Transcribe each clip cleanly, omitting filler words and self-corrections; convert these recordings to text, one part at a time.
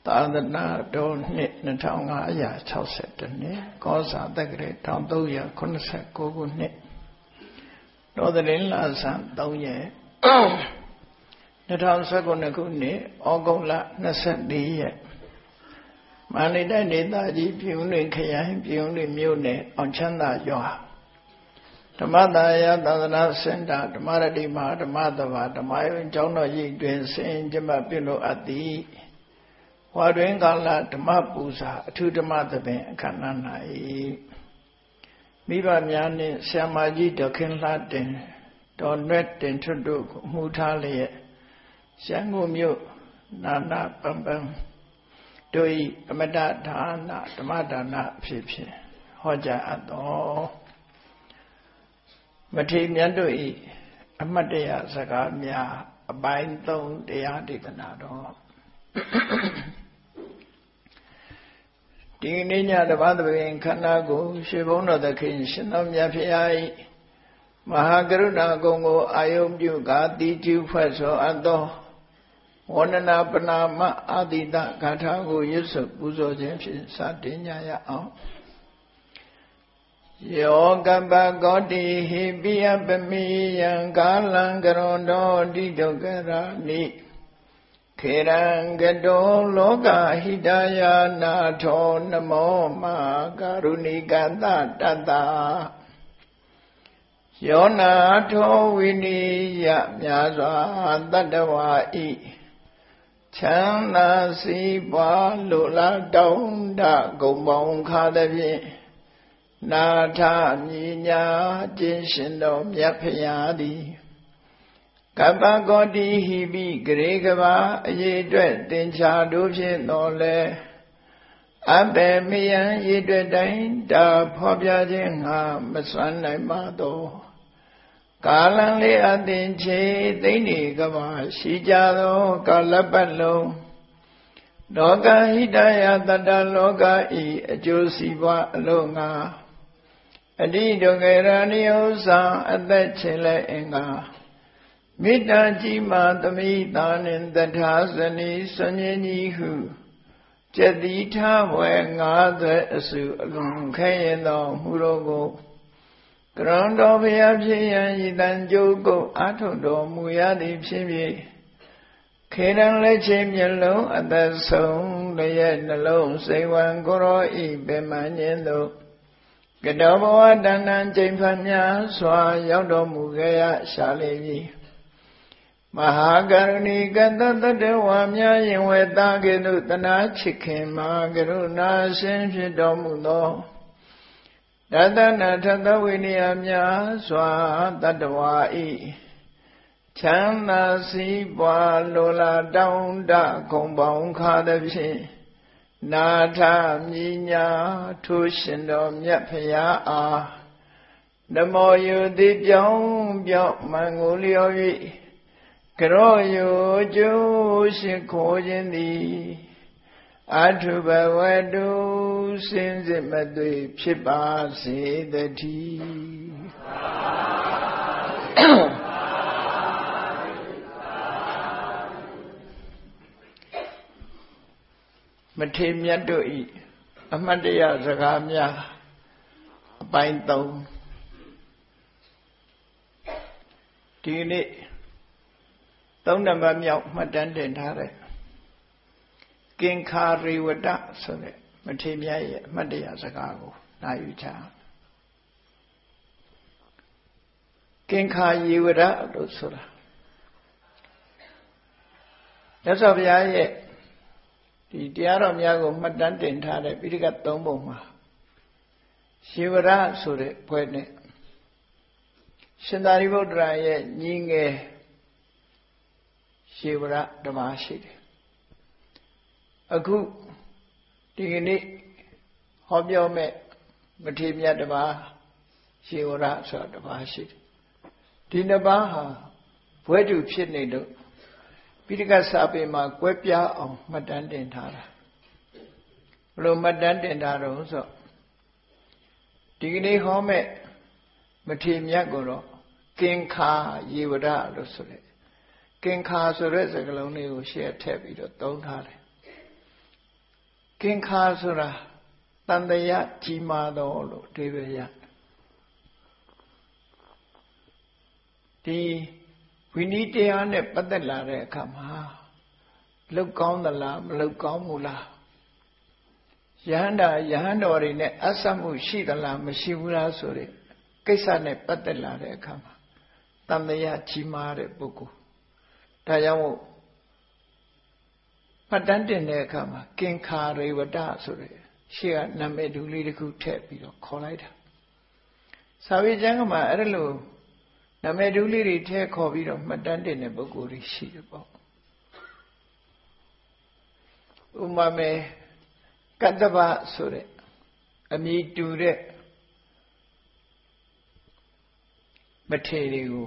သာသနာတော်နှစ်2562နှစ်ကောဇာတက္ကရာ1389ခုနှစ်တော်သတင်းလဆန်း3ရက်2019ခုနှစ်ဩဂုတ်လ24ရက်မန္တလေးတိုင်းဒေသကြီးပြည်ဦးလွင်ခရိုင်ပြည်ဦးလွင်မြို့နယ်အောင်ချမ်းသာရွာဓမ္မသာယသာသနာစင်တာဓမ္မရတိမဟာဓမ္မသဘာဓမ္မယုံကျောင်းတော်ကြီးတွင်ဆင်ကျမပြုလို့အပ်သည်ဝါတွင်ကာလဓမ္မပူဇာအထုဓမ္မသဘင်အခမ်းအနား၌မိဘများနှင့်ဆရာမကြီးဒေါခင်လှတင်တော်နွဲ့တင်ထွတ်တို့ကိုမှုထားလျက်ရန်ကုန်မြို့နာနာပံပံတို့၏အမတဒါနဓမ္မဒါနအဖြစ်ဖြင့်ဟောကြားအပ်တော်မထေရမြတ်တို့၏အမတ်တရားစကားများအပိုင်း3တရားဒေသနာတော်ဒီနေ့ညတပတ်သဘင်ခန္ဓာကိုရွှေဘုန်းတော်သခင်ရှင်တော်မြတ်ဖရာ၏မဟာကရုဏာဂုဏ်ကိုအာယုပြုကာတိကျူဖွဲ့ဆိုအပ်သောဝန္ဒနာပနာမအာတိတဂါထာကိုရွတ်ဆိုပူဇော်ခြင်းဖြင့်စတင်ကြရအောင်ယောကပ္ပကောတိဟိပိယပမိယံကာလံကရွန်တောတိဒုက္ခရာနိခေရံကတောလောကဟိတယာနာထောနမောမကာရုဏိကတတတယောနာထောဝိနိယမြာစွာတတ္တဝါဤချမ်းသာစီးပွားလိုလားတောင်းတဂုံပေါင်းခါသဖြင့်နာထမြညာကျင့်ရှင်တော်မြတ်ဖရာသည်ကပ္ပကောတိဟိပိဂရေကဘာအရေးအတွက်တင်ချာတို့ဖြင့်တော်လဲအဘေမယံရေအတွက်တိုင်းတာဖော်ပြခြင်းငါမစွမ်းနိုင်ပါသောကာလံလေးအသင်ချေသိနေကဘာရှိကြသောကာလပတ်လုံးလောကဟိတယတတ္တလောကဤအကျိုးစီးပွားအလို့ငါအတိဒုက္ခရဏိဥ္စာအသက်ချေလဲအင်္ဂါမေတ္တာကြီးမာသမိတာနှင့်တထာဇနီဆွန်ញင်းကြီးဟုကျက်တိထဝဲ50အစုအလွန်ခဲရင်သောမူတော်ကိုကရွန်တော်ဘုရားဖြစ်ရန်ဤတန်ကြိုးကိုအာထုတော်မူရသည်ဖြစ်ဖြစ်ခေရန်လက်ချင်းမျက်လုံးအသက်ဆုံးတရဲ့နှလုံးစိတ်ဝံကိုရောဤပင်မညင်းသို့ကတောဘဝတဏ္ဏကျိန်ဖန်များစွာရောက်တော်မူခဲ့ရရှာလေပြီမဟာကရုဏီကတတတဝါများယင်ဝေတာကဲ့သို့တနာချစ်ခင်မဟာကရုဏာရှင်ဖြစ်တော်မူသောတတနာထသဝိနည်းများစွာတတ္တဝါဤချမ်းသာစီးပွားလိုလားတောင်းတဂုံပေါင်းခါသဖြင့်နာထမြညာထိုရှင်တော်မြတ်ဖရာအားနမောယုတိပြောင်းပြောင်းမံကိုလျော်၍ကရောယုကျိုးရှိခိုးခြင်းသည်အထုဘဝတုစင်စစ်မသွေဖြစ်ပါစေတည်းမထေရမြတ်တို့ဤအမတ်တရားစကားများအပိုင်း3ဒီနေ့3နံပါတ်မြောက်မှတ်တမ်းတင်ထားတဲ့ကင်္ခာရေဝတဆိုတဲ့မထေရမြတ်ရဲ့အမတ်တရားစကားကိုနားယူကြကင်္ခာရေဝတလို့ဆိုတာမြတ်စွာဘုရားရဲ့ဒီတရားတော်များကိုမှတ်တမ်းတင်ထားတဲ့ပိဋကတ်3ပုံမှာရေဝရဆိုတဲ့ဘွဲ့နဲ့ရှင်သာရိပုတ္တရာရဲ့ညီငယ်ရေဝရဓမ္မရှိတယ်အခုဒီကနေ့ဟောပြောမဲ့မထေရမြတ်ဓမ္မရေဝရဆိုတာဓမ္မရှိတယ်ဒီနှစ်ပါးဟာဘွဲ့တူဖြစ်နေလို့ပိဋကတ်စာပေမှာကွဲပြားအောင်မှတ်တမ်းတင်ထားတာဘယ်လိုမှတ်တမ်းတင်ထားတော့ဆိုဒီကနေ့ဟောမဲ့မထေရမြတ်ကိုတော့ကင်္ခာရေဝဒလို့ဆိုတယ်ကင်္ခာဆိုတဲ့စကားလုံးလေးကိုရှေ့ထည့်ပြီးတော့သုံးထားတယ်ကင်္ခာဆိုတာတန်တရားကြီးမားတော်လို့အဓိပ္ပာယ်ရဒီဝိနည်းတရားနဲ့ပတ်သက်လာတဲ့အခါမှာလောက်ကောင်းသလားမလောက်ကောင်းဘူးလားယဟန္တော်တွေနဲ့အဆက်မှုရှိသလားမရှိဘူးလားဆိုတဲ့ကိစ္စနဲ့ပတ်သက်လာတဲ့အခါမှာတန်တရားကြီးမားတဲ့ပုဂ္ဂိုလ်ဒါကြောင့်မို့မှတ်တမ်းတင်တဲ့အခါမှာကင်္ခာရေဝတဆိုတဲ့ရှေ့ကနာမည်တူလေးတစ်ခုထည့်ပြီးတော့ခေါ်လိုက်တာစာပေကျမ်းကမှာအဲ့ဒါလို့နာမည်တူလေးတွေထည့်ခေါ်ပြီးတော့မှတ်တမ်းတင်တဲ့ပုဂ္ဂိုလ်တွေရှိတယ်ပေါ့ဥပမာကတ္တဗဆိုတဲ့အမည်တူတဲ့မထေရတွေကို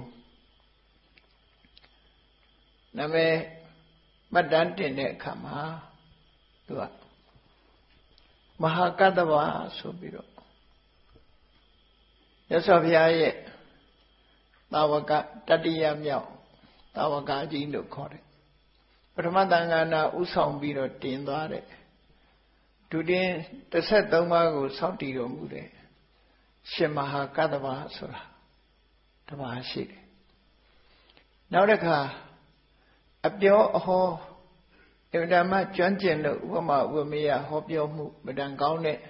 နာမည်မှတ်တမ်းတင်တဲ့အခါမှာသူကမဟာကတ္တဗဆိုပြီးတော့မြတ်စွာဘုရားရဲ့သာဝကတတိယမြောက်သာဝကကြီးလို့ခေါ်တယ်ပထမသံဃာနာဥဆောင်ပြီးတော့တင်သွားတယ်ဒုတင်13ပါးကိုစောင့်တည်တော်မူတယ်ရှင်မဟာကတ္တဗဆိုတာတပါးရှိတယ်နောက်တစ်ခါအပြောအဟောအဗ္ဗဓမ္မကျွမ်းကျင်လို့ဥပမာဥပမေယဟောပြောမှုမတန်ကောင်းတဲ့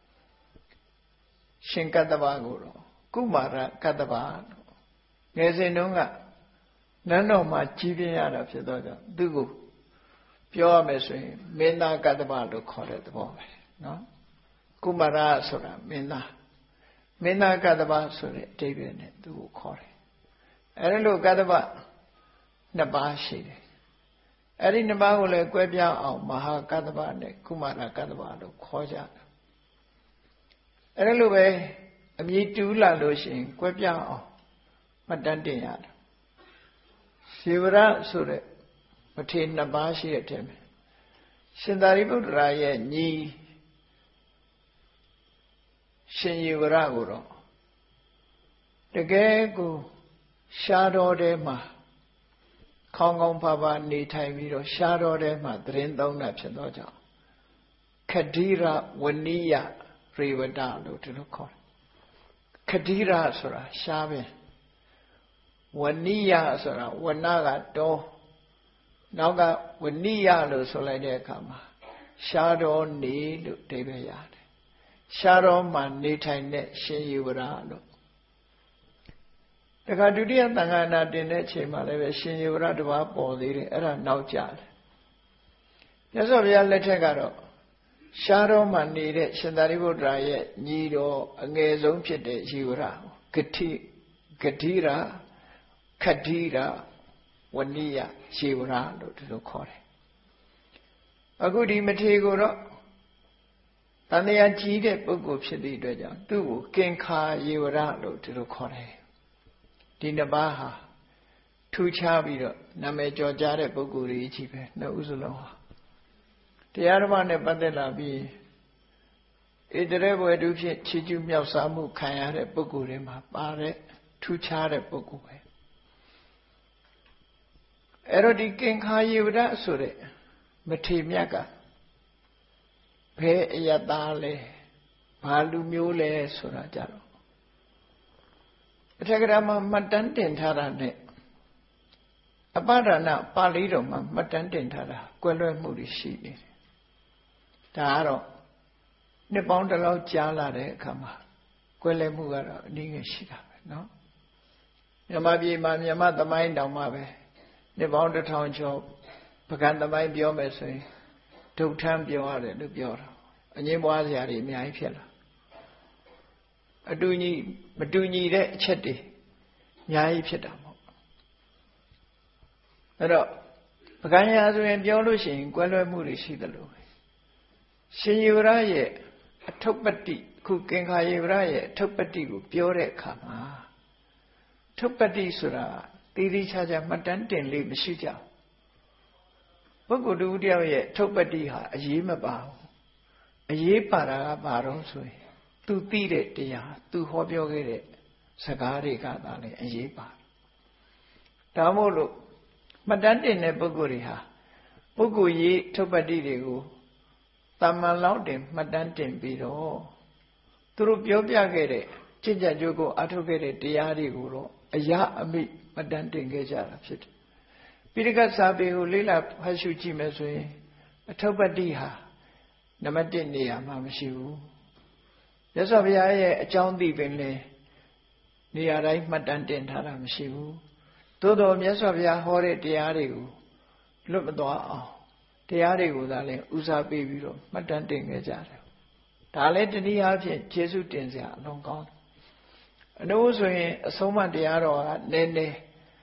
ရှင်ကတ္တဗကိုတော့ကုမာရကတ္တဗလို့ငယ်စဉ်တုန်းကနန်းတော်မှာကြီးပြင်းရတာဖြစ်တော့ကြောင့်သူကိုပြောရမယ်ဆိုရင်မင်းသားကတ္တဗလို့ခေါ်တဲ့သဘောပဲနော်ကုမာရဆိုတာမင်းသားကတ္တဗဆိုတဲ့အဓိပ္ပာယ်နဲ့သူကိုခေါ်တယ်အဲဒီလိုကတ္တဗနှစ်ပါးရှိတယ်အဲ့ဒီနှစ်ပါးကိုလည်းကွဲပြားအောင်မဟာကတ္တဗနဲ့ကုမာရကတ္တဗလို့ခေါ်ကြတယ်အဲ့ဒါလိုပဲအမည်တူလာလို့ရှိရင်ကွဲပြားအောင်မှတ်တမ်းတင်ရတယ်ရှေဝရဆိုတဲ့မထေရနှစ်ပါးရှိတဲ့ထဲမှာရှင်သာရိပုတ္တရာရဲ့ညီရှင်ယေဝရကိုတော့တကယ်ကိုရှားတော်ထဲမှာခေါင်းကောင်းပါပါနေထိုင်ပြီးတော့ရှားတော်ထဲမှာသတင်းသုံးတာဖြစ်တော့ကြောင့်ခဒိရဝနိယရေဝတလို့ဒီလိုခေါ်တယ်ခဒိရဆိုတာရှားပင်ဝနိယဆိုတာဝနကတောနောက်ကဝနိယလို့ဆိုလိုက်တဲ့အခါမှာရှားတော်နေလို့အဓိပ္ပာယ်ရတယ်ရှားတော်မှာနေထိုင်တဲ့ရှင်ယေဝရလို့တခါဒုတိယသံဃာနာတင်တဲ့အချိန်မှာလည်းပဲရှင်ယေဝရတစ်ပါးပေါ်သေးတယ်အဲ့ဒါနောက်ကျတယ်မြတ်စွာဘုရားလက်ထက်ကတော့ရှားတော်မှာနေတဲ့ရှင်သာရိပုတ္တရာရဲ့ညီတော်အငယ်ဆုံးဖြစ်တဲ့ယေဝရဂတိရခဒိရဝနိယယေဝရလို့ဒီလိုခေါ်တယ်အခုဒီမထေရကိုတော့တန်တရားကြီးတဲ့ပုဂ္ဂိုလ်ဖြစ်သည့်အတွက်ကြောင့်သူ့ကိုကင်္ခာယေဝရလို့ဒီလိုခေါ်တယ်ဒီနှစ်ပါးဟာထူးခြားပြီးတော့နာမည်ကျော်ကြားတဲ့ပုဂ္ဂိုလ်တွေကြီးပဲနှစ်ဦးစလုံးဟာတရားဓမ္မနဲ့ပတ်သက်လာပြီးဣတရေဘွယ်သူဖြင့်ချီးကျူးမြောက်စားမှုခံရတဲ့ပုဂ္ဂိုလ်တွေမှာပါတဲ့ထူးခြားတဲ့ပုဂ္ဂိုလ်ပဲအဲ့တော့ဒီကင်္ခာယေဝရဆိုတဲ့မထေရမြတ်ကဘယ်အယတ္တလဲဘာလူမျိုးလဲဆိုတာကြတော့အထက်ကရာမှာမှတ်တမ်းတင်ထားတာနဲ့အပဒနာပါဠိတော်မှာမှတ်တမ်းတင်ထားတာကွဲလွဲမှုတွေရှိနေတယ်ဒါကတော့နှစ်ပေါင်းတစ်လောက်ကြာလာတဲ့အခါမှာကွဲလွဲမှုကတော့အနည်းငယ်ရှိတာပဲเนาะမြန်မာပြည်မှာမြန်မာသမိုင်းတောင်မှပဲနှစ်ပေါင်း1000ကျော်ပကံသမိုင်းပြောမယ်ဆိုရင်ဒုဋ္ဌံပြောရတယ်လို့ပြောတာအငြင်းပွားစရာတွေအများကြီးဖြစ်လာအတူညီမတူညီတဲ့အချက်တွေအများကြီးဖြစ်တာပေါ့အဲ့တော့ပကံရာဆိုရင်ပြောလို့ရှိရင်ကွဲလွဲမှုတွေရှိတယ်လို့ပဲရှင်ယေဝရရဲ့အထုပ္ပတ္တိခုကင်္ခာယေဝရရဲ့အထုပ္ပတ္တိကိုပြောတဲ့အခါမှာထုပ္ပတ္တိဆိုတာတိတိကျကျမှတ်တမ်းတင်လေးမရှိကြဘူးပုဂ္ဂိုလ်တူတယောက်ရဲ့ထုပ္ပတ္တိဟာအရေးမပါဘူးအရေးပါတာကဘာတော့ဆိုရင်သူသိတဲ့တရားသူဟောပြောခဲ့တဲ့စကားတွေကသာလေအရေးပါဒါမို့လို့မှတ်တမ်းတင်တဲ့ပုဂ္ဂိုလ်တွေဟာပုဂ္ဂိုလ်ရေးထုပ္ပတ္တိတွေကိုသတမန်လောက်တင်မှတ်တမ်းတင်ပြီးတော့သူတို့ပြောပြခဲ့တဲ့ကျင့်ကြံကြိုးကိုအထုတ်ခဲ့တဲ့တရားတွေကိုတော့အရာအမိမှတ်တမ်းတင်ခဲ့ကြတာဖြစ်တယ်ပိဋကစာပေကိုလေ့လာဖတ်ရှုကြည့်မယ်ဆိုရင်အထုပ္ပတ္တိဟာနံပါတ်1နေရာမှာမရှိဘူးမြတ်စွာဘုရားရဲ့အကြောင်းသိပင်လေနေရာတိုင်းမှတ်တမ်းတင်ထားတာမရှိဘူးသို့တော်မြတ်စွာဘုရားဟောတဲ့တရားတွေကိုလွတ်မသွားအောင်တရားတွေကိုသာလဲဦးစားပေးပြီးတော့မှတ်တမ်းတင်ခဲ့ကြတယ်ဒါလည်းတနည်းအားဖြင့်ကျေးဇူးတင်စရာအလွန်ကောင်းတယ်အနိုးဆိုရင်အဆုံးအမတရားတော်ကနည်းနည်း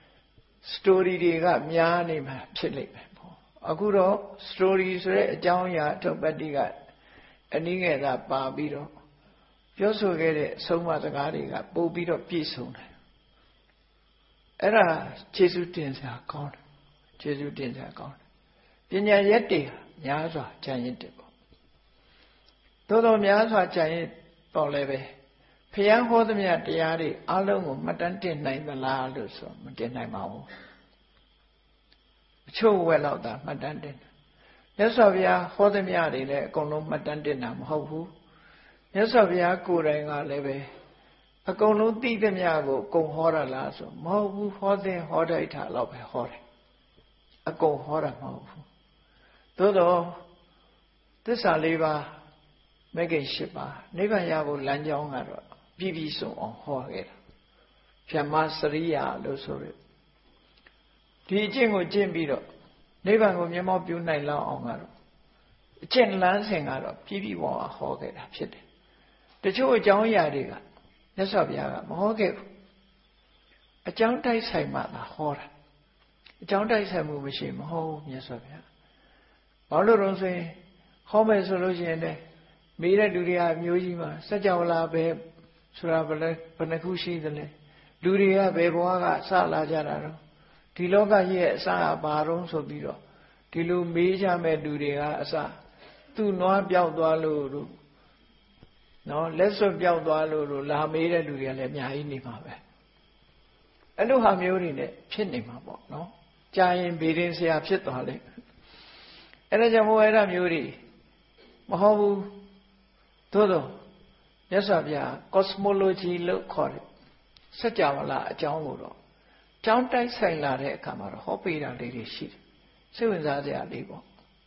story တွေကများနေမှာဖြစ်လိမ့်မယ်ပေါ့အခုတော့ story ဆိုတဲ့အကြောင်းအရာအထုပ္ပတ္တိကအနည်းငယ်သာပါပြီးတော့ပြောဆိုခဲ့တဲ့အဆုံးအမစကားတွေကပို့ပြီးတော့ပြည့်စုံတယ်အဲ့ဒါကျေးဇူးတင်စရာကောင်းတယ်ကျေးဇူးတင်စရာကောင်းတယ်ပညာရက်တွေများစွာကြံရင်တယ်ပေါ့သို့တော်များစွာကြံရင်ပေါ့လည်းပဲဘုရားဟောသမျှတရားတွေအလုံးကိုမှတ်တမ်းတင်နိုင်သလားလို့ဆိုမတင်နိုင်ပါဘူးအချို့ဝက်လောက်သာမှတ်တမ်းတင်တယ်မြတ်စွာဘုရားဟောသမျှတွေလည်းအကုန်လုံးမှတ်တမ်းတင်တာမဟုတ်ဘူးမြတ်စွာဘုရားကိုယ်တိုင်ကလည်းပဲအကုန်လုံးသိသမျှကိုအကုန်ဟောရလားဆိုမဟုတ်ဘူးဟောတဲ့ဟောတိုက်တာတော့ပဲဟောတယ်အကုန်ဟောတာမဟုတ်ဘူးသို့တော့သစ္စာ၄ပါးမဂ္ဂင်၈ပါးနိဗ္ဗာန်ရဖို့လမ်းကြောင်းကတော့ပြည့်ပြည့်စုံအောင်ဟောခဲ့တာဗြဟ္မစရိယာလို့ဆိုရဒီအကျင့်ကိုကျင့်ပြီးတော့နိဗ္ဗာန်ကိုမျက်မှောက်ပြုနိုင်လောက်အောင်ကတော့အကျင့်လမ်းစဉ်ကတော့ပြည့်ပြည့်ဝအောင်ဟောခဲ့တာဖြစ်တယ်တချို့အကြောင်းအရာတွေကမြတ်စွာဘုရားကမဟောခဲ့ဘူးအကြောင်းတိုက်ဆိုင်မှသာဟောတာအကြောင်းတိုက်ဆိုင်မှုမရှိမဟုတ်ဘူးမြတ်စွာဘုရားဘာလို့တော့ဆိုရင်ဟောမယ်ဆိုလို့ရှိရင်လည်းမေးတဲ့လူတွေကအမျိုးကြီးမှာစัจ java လာပဲဆိုတာဘယ်နှခုရှိသလဲလူတွေကဘယ်ဘဝကစလာကြတာတော့ဒီလောကကြီးရဲ့အစကဘာတော့ဆိုပြီးတော့ဒီလိုမေးကြမဲ့လူတွေကအစသူ့နွားပြောက်သွားလို့နော်လက်စွပ်ပြောက်သွားလို့လာမေးတဲ့လူတွေကလည်းအများကြီးနေမှာပဲအဲ့လိုဟာမျိုးတွေနဲ့ဖြစ်နေမှာပေါ့နော်ကြာရင်ဗေဒင်ဆရာဖြစ်သွားလိမ့်အဲ့ဒါကြောင့်မို့အဲ့ဒါမျိုးတွေမဟုတ်ဘူးသို့တော့မြတ်စွာဘုရား cosmology လို့ခေါ်တယ်စัจ java လာအကြောင်းကိုတော့ကြောင်းတိုက်ဆိုင်လာတဲ့အခါမှာတော့ဟောပေးတာလေးတွေရှိတယ်စိတ်ဝင်စားစရာလေးပေါ့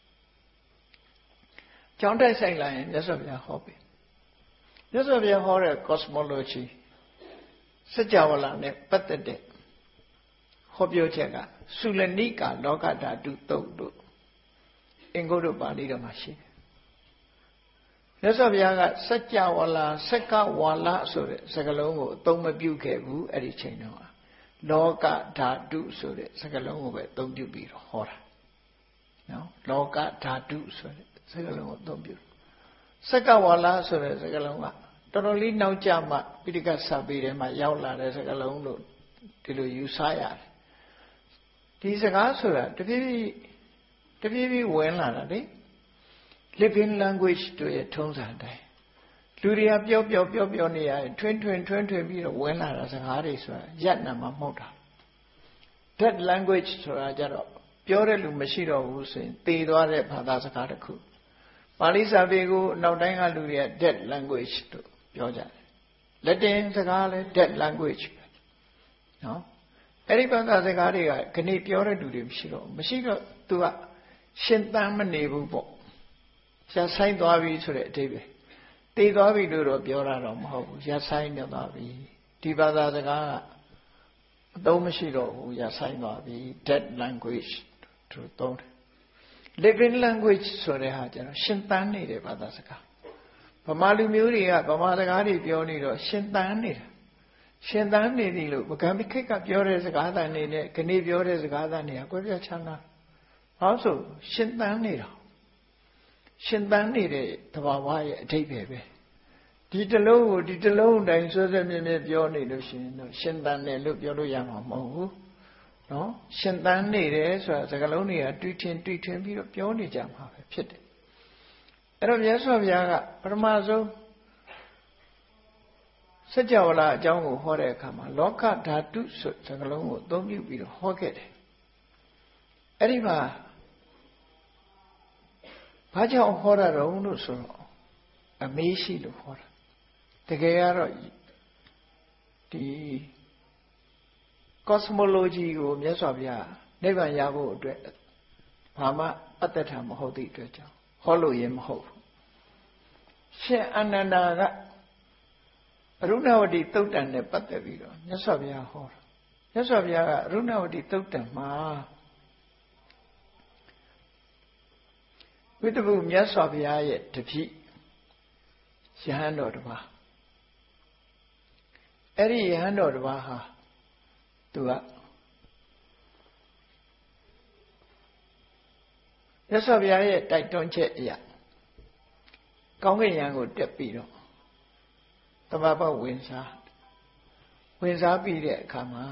ကြောင်းတိုက်ဆိုင်လာရင်မြတ်စွာဘုရားဟောပေးမြတ်စွာဘုရားဟောတဲ့ cosmology စัจ java လာနဲ့ပတ်သက်တဲ့ဟောပြောချက်ကသုလနိကာလောကဓာတုတုတ်တို့အင်္ဂုတ္တပါဠိတော်မှာရှိတယ်မြတ်စွာဘုရားကစัจ java လာစက္ကဝါလဆိုတဲ့စကားလုံးကိုအသုံးမပြုခဲ့ဘူးအဲ့ဒီချိန်တုန်းကလောကဓာတုဆိုတဲ့စကားလုံးကိုပဲအသုံးပြုပြီးတော့ဟောတာနော်လောကဓာတုဆိုတဲ့စကားလုံးကိုအသုံးပြုစက္ကဝါလဆိုတဲ့စကားလုံးကတော်တော်လေးနောက်ကျမှပိဋကစာပေထဲမှာရောက်လာတဲ့စကားလုံးလို့ဒီလိုယူဆရတယ်ဒီစကားဆိုတာတဖြည်းဖြည်းဝင်လာတာလေ living language တို့ရဲ့ထုံးစံတိုင်းလူတွေကပြောနေရတယ်ထွင်းပြီးတော့ဝင်လာတာစကားတွေဆိုတာရပ်နာမှာမဟုတ်တာ that language ဆိုတာကြတော့ပြောတဲ့လူမရှိတော့ဘူးဆိုရင်သေသွားတဲ့ဘာသာစကားတစ်ခုပါဠိစာပေကိုနောက်တိုင်းကလူတွေက that language လို့ပြောကြတယ်လက်တင်စကားလည်း that language ပဲနော်အဲ့ဒီဘာသာစကားတွေကခဏပြောတဲ့လူတွေမရှိတော့သူကရှင်သန်မနေဘူးပေါ့ရှားဆိုင်သွားပြီဆိုတဲ့အဓိပ္ပာယ်သေသွားပြီလို့တော့ပြောတာတော့မဟုတ်ဘူးရဆိုင်နေသွားပြီဒီဘာသာစကားကအသုံးမရှိတော့ဘူးရဆိုင်သွားပြီ dead language တို့သုံးတယ် living language ဆိုတဲ့ဟာကျတော့ရှင်သန်နေတဲ့ဘာသာစကားဗမာလူမျိုးတွေကဗမာစကားတွေပြောနေတော့ရှင်သန်နေတာရှင်သန်နေသည်လို့ဗကံမိခိတ်ကပြောတဲ့စကားသံတွေနဲ့ခဏပြောတဲ့စကားသံတွေကကွဲပြားခြားနားဘာလို့ဆိုရှင်သန်နေတာရှင်သန်နေတဲ့သဘာဝရဲ့အဓိပ္ပာယ်ပဲဒီတလုံးကိုဒီတလုံးတိုင်းဆွဆွမြဲမြဲပြောနေလို့ရှိရင်တော့ရှင်သန်တယ်လို့ပြောလို့ရမှာမဟုတ်ဘူးနော်ရှင်သန်နေတယ်ဆိုတာစကားလုံးတွေကတွီထင်ပြီးတော့ပြောနေကြမှာပဲဖြစ်တယ်အဲ့တော့မြတ်စွာဘုရားကပထမဆုံးစัจ java လာအကြောင်းကိုဟောတဲ့အခါမှာလောကဓာတုဆိုစကားလုံးကိုအသုံးပြုပြီးတော့ဟောခဲ့တယ်အဲ့ဒီမှာဘာကြောင့်ဟောတာတော့လို့ဆိုတော့အမေးရှိလို့ဟောတာတကယ်ကတော့ဒီ cosmology ကိုမြတ်စွာဘုရားနိဗ္ဗာန်ရဖို့အတွက်ဘာမှအတ္တထမဟုတ်သည့်အတွက်ကြောင့်ဟောလို့ရင်မဟုတ်ဘူးရှင်အာနန္ဒာကအရုဏဝတီသုတ်တံနဲ့ပတ်သက်ပြီးတော့မြတ်စွာဘုရားဟောတာမြတ်စွာဘုရားကအရုဏဝတီသုတ်တံမှာဝိတ္တပုမြတ်စွာဘုရားရဲ့တပည့်ယဟန်တော်တစ်ပါးအဲ့ဒီယဟန်တော်တစ်ပါးဟာသူကမြတ်စွာဘုရားရဲ့တိုက်တွန်းချက်အရာကောင်းကင်ယံကိုတက်ပြီးတော့တမ္ပပဝင်စားပြီးတဲ့အခါမှာ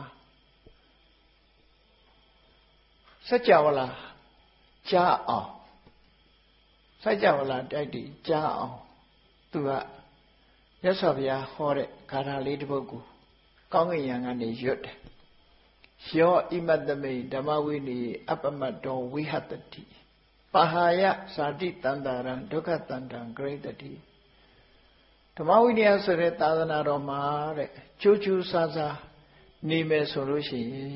စัจ java လာကြားအောင်စัจ java လာတိုက်တည်ကြားအောင်သူကမြတ်စွာဘုရားဟောတဲ့ဂါထာလေးတစ်ပုဒ်ကိုကောင်းကင်ယံကနေရွတ်တယ်ယောဣမတ္တမိဓမ္မဝိနည်းအပ္ပမတ္တောဝိဟတတိပဟာယဇာတိတန္တရံဒုက္ခတန္တံဂရိတတိဓမ္မဝိနည်းဆိုတဲ့သာသနာတော်မှာတဲ့ကျိုးကျိုးဆာဆာနေမယ်ဆိုလို့ရှိရင်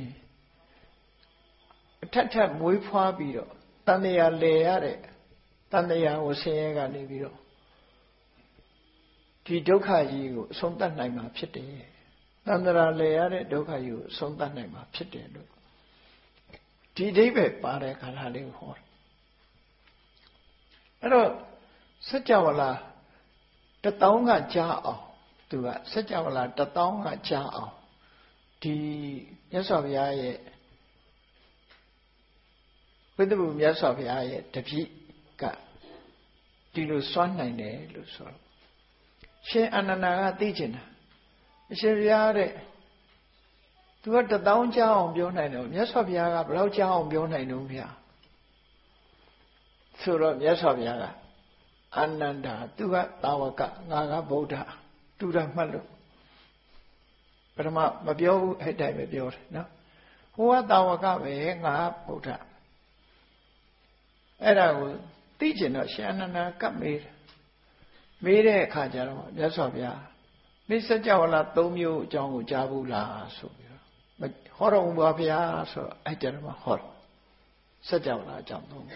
အထက်ထပ်မွေးဖွားပြီးတော့တန်တရားလဲရတဲ့တန်တရားကိုဆင်းရဲကနေပြီးတော့ဒီဒုက္ခကြီးကိုအဆုံးသတ်နိုင်မှာဖြစ်တယ်တန်တရားလဲရတဲ့ဒုက္ခကြီးကိုအဆုံးသတ်နိုင်မှာဖြစ်တယ်လို့ဒီအဓိပ္ပာယ်ပါတဲ့ခါလာလေးကိုဟောတယ်အဲ့တော့စัจ java လာ1000ကကြားအောင်သူကစัจ java လာ1000ကကြားအောင်ဒီမြတ်စွာဘုရားရဲ့ဝိတ္တပုမြတ်စွာဘုရားရဲ့တပည့်ကဒီလိုစွမ်းနိုင်တယ်လို့ဆိုတော့ရှင်အာနန္ဒာကသိချင်တာအရှင်ဘုရားတဲ့သူက1000ကြားအောင်ပြောနိုင်တယ်မြတ်စွာဘုရားကဘယ်လောက်ကြားအောင်ပြောနိုင်တော့ဗျာဆိုတော့မြတ်စွာဘုရားကအာနန္ဒာသူကသာဝကငါကဗုဒ္ဓတူတာမှတ်လို့ပထမမပြောဘူးအဲ့တိုင်းပဲပြောတယ်နော်ဟိုကသာဝကပဲငါဗုဒ္ဓအဲ့ဒါကိုသိကျင်တော့ရှင်အာနန္ဒာကပ်မေးတဲ့အခါကျတော့မြတ်စွာဘုရားမိစัจ java လာ3မျိုးအကြောင်းကိုကြားဘူးလားဆိုပြီးတော့ဟောတော်မူပါဗျာဆိုတော့အဲ့ကြတော့မှဟောတယ်စัจ java လာအကြောင်း3နော်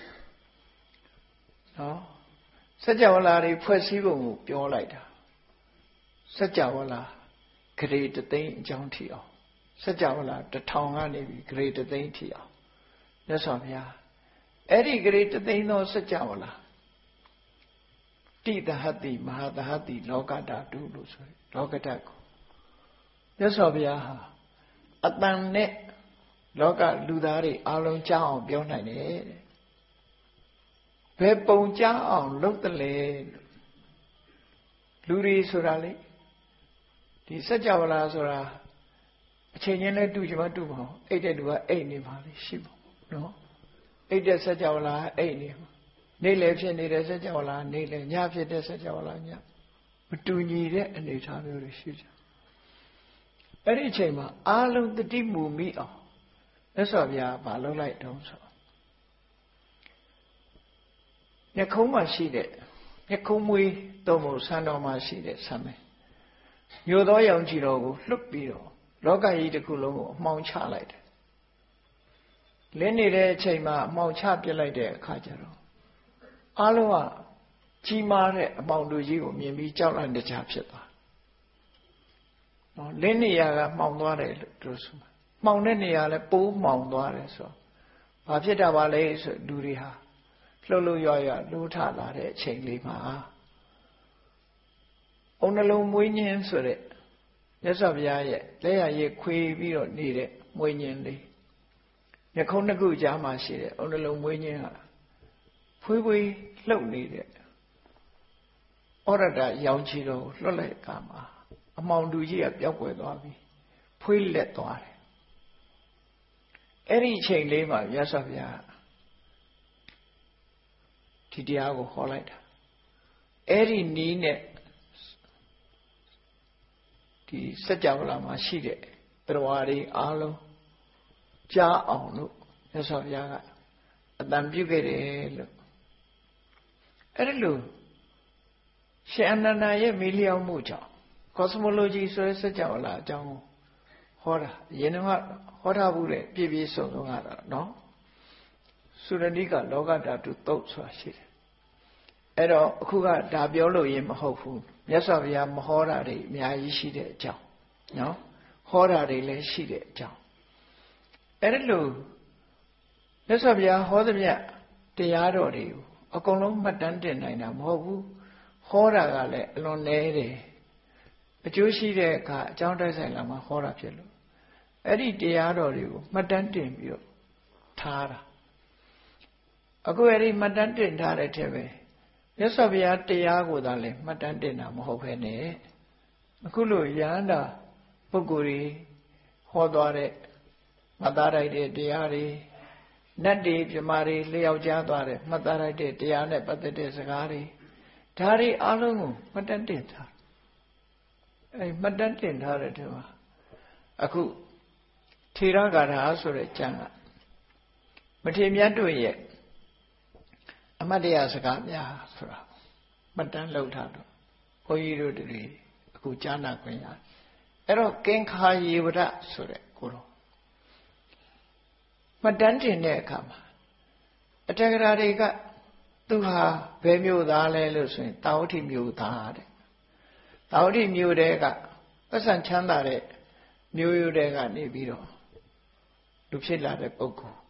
စัจ java လာတွေဖွဲ့စည်းပုံကိုပြောလိုက်တာစัจ java လာဂရေတသိန်းအကြောင်းထီအောင်စัจ java လာ1000ကနေပြီးဂရေတသိန်းထီအောင်မြတ်စွာဘုရားအဲ့ဒီဂရေတသိန်းသောစัจ java လာတိတဟတိမဟာတဟတိလောကဓာတုလို့ဆိုရယ်လောကဓာတ်ကိုမြတ်စွာဘုရားဟာအတန်နဲ့လောကလူသားတွေအလုံးကြားအောင်ပြောနိုင်တယ်တဲ့ဘယ်ပုံကြားအောင်လုပ်တယ်လဲလူတွေဆိုတာလေဒီစัจ java လာဆိုတာအချိန်ချင်းနဲ့တူချင်မှတူပါအောင်အိတ်တဲ့သူကအိတ်နေပါလေရှိပါနော်အိတ်တဲ့စัจ java လာအိတ်နေပါနေလေဖြစ်နေတဲ့စัจ java လာနေလေညဖြစ်တဲ့စัจ java လာညမတူညီတဲ့အနေအထားမျိုးတွေရှိကြအဲ့ဒီအချိန်မှာအာလုံးတတိမူမိအောင်မြတ်စွာဘုရားဘာလုပ်လိုက်တုံးဆိုညခုံးမှာရှိတဲ့ညခုံးမွေးတော်မူဆန်းတော်မှာရှိတဲ့ဆံမဲညိုသောရောင်ကြီးတော်ကိုလွတ်ပြီးတော့လောကကြီးတစ်ခုလုံးကိုအမှောင်ချလိုက်တယ်လင်းနေတဲ့အချိန်မှာအမှောင်ချပစ်လိုက်တဲ့အခါကျတော့အားလုံးကကြီးမားတဲ့အပေါင်တို့ကြီးကိုမြင်ပြီးကြောက်လန့်တကြားဖြစ်သွားနော်လင်းနေရကမှောင်သွားတယ်လို့သူဆိုမှောင်တဲ့နေရာလဲပိုးမှောင်သွားတယ်ဆိုဘာဖြစ်တာပါလဲဆိုလူတွေဟာလှုပ်လှုပ်ရွရွလှိုးထလာတဲ့အချိန်လေးမှာအုံနှလုံးမွေးညင်းဆိုတဲ့မြတ်စွာဘုရားရဲ့လက်ရည်ခွေပြီးတော့နေတဲ့မွေးညင်းလေးမျက်ခုံးတစ်ခုကြားမှာရှိတဲ့အုံနှလုံးမွေးညင်းဟာဖွေးဖွေးလှုပ်နေတဲ့ဩရတရောင်ချီတော်ကိုလွတ်လိုက်ကာမှာအမောင်တူကြီးကပျောက်ကွယ်သွားပြီဖွေးလက်သွားတယ်အဲ့ဒီအချိန်လေးမှာမြတ်စွာဘုရားဒီတရားကိုဟောလိုက်တာအဲ့ဒီနီးနဲ့ဒီစัจ java လာမှာရှိတဲ့တရားတွေအားလုံးကြားအောင်လို့မြတ်စွာဘုရားကအတန်ပြုခဲ့တယ်လို့အဲ့လိုရှင်အနန္ဒာရဲ့မေးလျောက်မှုကြောင့် cosmology ဆိုတဲ့စကြဝဠာအကြောင်းကိုဟောတာယင်းကဟောထားဘူးတဲ့ပြည့်ပြည့်စုံစုံကတော့နော်သုရဏိကလောကဓာတုသုတ်ဆိုတာရှိတယ်အဲ့တော့အခုကဒါပြောလို့ရင်မဟုတ်ဘူးမြတ်စွာဘုရားမဟောတာတွေအများကြီးရှိတဲ့အကြောင်းနော်ဟောတာတွေလည်းရှိတဲ့အကြောင်းအဲ့ဒါလို့မြတ်စွာဘုရားဟောသမျှတရားတော်တွေကိုအကုန်လုံးမှတ်တမ်းတင်နိုင်တာမဟုတ်ဘူးဟောတာကလည်းအလွန်နည်းတယ်အကျိုးရှိတဲ့အခါအကြောင်းတိုက်ဆိုင်လာမှဟောတာဖြစ်လို့အဲ့ဒီတရားတော်တွေကိုမှတ်တမ်းတင်ပြီးတော့ထားတာအခုအဲ့ဒီမှတ်တမ်းတင်ထားတဲ့ထဲပဲမြတ်စွာဘုရားတရားကိုသာလည်းမှတ်တမ်းတင်တာမဟုတ်ဘဲနဲ့အခုလိုယန္တာပုဂ္ဂိုလ်တွေဟောသွားတဲ့မှတ်သားလိုက်တဲ့တရားတွေနတ်တွေပြမာတွေလျှောက်ကြားသွားတဲ့မှတ်သားလိုက်တဲ့တရားနဲ့ပတ်သက်တဲ့စကားတွေဒါတွေအလုံးကိုမှတ်တမ်းတင်ထားအဲ့မှတ်တမ်းတင်ထားတဲ့ထဲမှာအခုထေရဂါထာဆိုတဲ့ကျမ်းကမထေရမြတ်တို့ရဲ့အမတ်တရားစကားများဆိုတာမှတ်တမ်းလုပ်ထားတော့ဘုန်းကြီးတို့တွေအခုကြားနာခွင့်ရတယ်အဲ့တော့ကင်္ခာယေဝရဆိုတဲ့ကိုတော့မှတ်တမ်းတင်တဲ့အခါမှာအတက္ကရာတွေကသူဟာဘယ်မျိုးသားလဲလို့ဆိုရင်တာဝတိမျိုးသားတဲ့တာဝတိမျိုးတဲကပတ်စံချမ်းသာတဲ့မျိုးရိုးတဲကနေပြီးတော့လူဖြစ်လာတဲ့ပုဂ္ဂိုလ်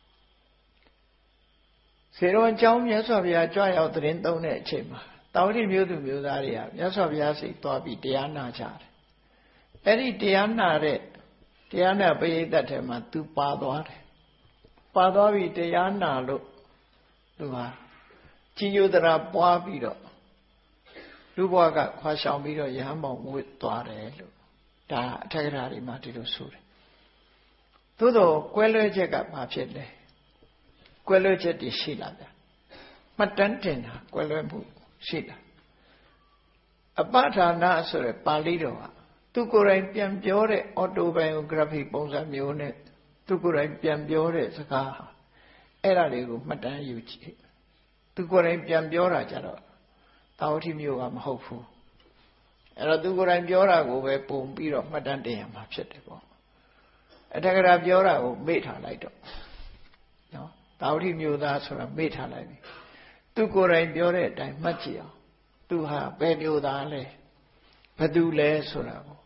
စေတော်အကြောင်းမြတ်စွာဘုရားကြွရောက်သတင်းသုံးတဲ့အချိန်မှာတာဝတိမျိုးသူမျိုးသားတွေကမြတ်စွာဘုရားစိတ်သွားပြီးတရားနာကြတယ်အဲ့ဒီတရားနာတဲ့တရားနာပရိသတ်ထဲမှာသူပါသွားတယ်ပါသွားပြီးတရားနာလို့သူဟာကြီးညိုတရာပွားပြီးတော့လူဘဝကခွာရှောင်ပြီးတော့ရဟန်းမောင်ဝတ်သွားတယ်လို့ဒါအထက်ကရာတွေမှာဒီလိုဆိုတယ်သို့တော့ကွဲလွဲချက်ကဘာဖြစ်လဲကွဲလွဲချက်တွေရှိလာတယ်မှတ်တမ်းတင်တာကွဲလွဲမှုရှိလာအပဋ္ဌာနာဆိုရယ်ပါဠိတော်ကသူကိုယ်တိုင်ပြန်ပြောတဲ့ autobiography ပုံစံမျိုးနဲ့သူကိုယ်တိုင်ပြန်ပြောတဲ့စကားအဲ့ဒါတွေကိုမှတ်တမ်းယူကြည့်သူကိုယ်တိုင်ပြန်ပြောတာကြတော့တာဝတိမျိုးကမဟုတ်ဘူးအဲ့တော့သူကိုယ်တိုင်ပြောတာကိုပဲပုံပြီးတော့မှတ်တမ်းတင်ရမှာဖြစ်တယ်ပေါ့အတက္ကရာပြောတာကိုမေ့ထားလိုက်တော့နော်တာဝတိမျိုးသားဆိုတာမေ့ထားလိုက်ပြီသူကိုယ်တိုင်ပြောတဲ့အတိုင်းမှတ်ကြည့်အောင်သူဟာဘယ်မျိုးသားလဲဘယ်သူလဲဆိုတာကို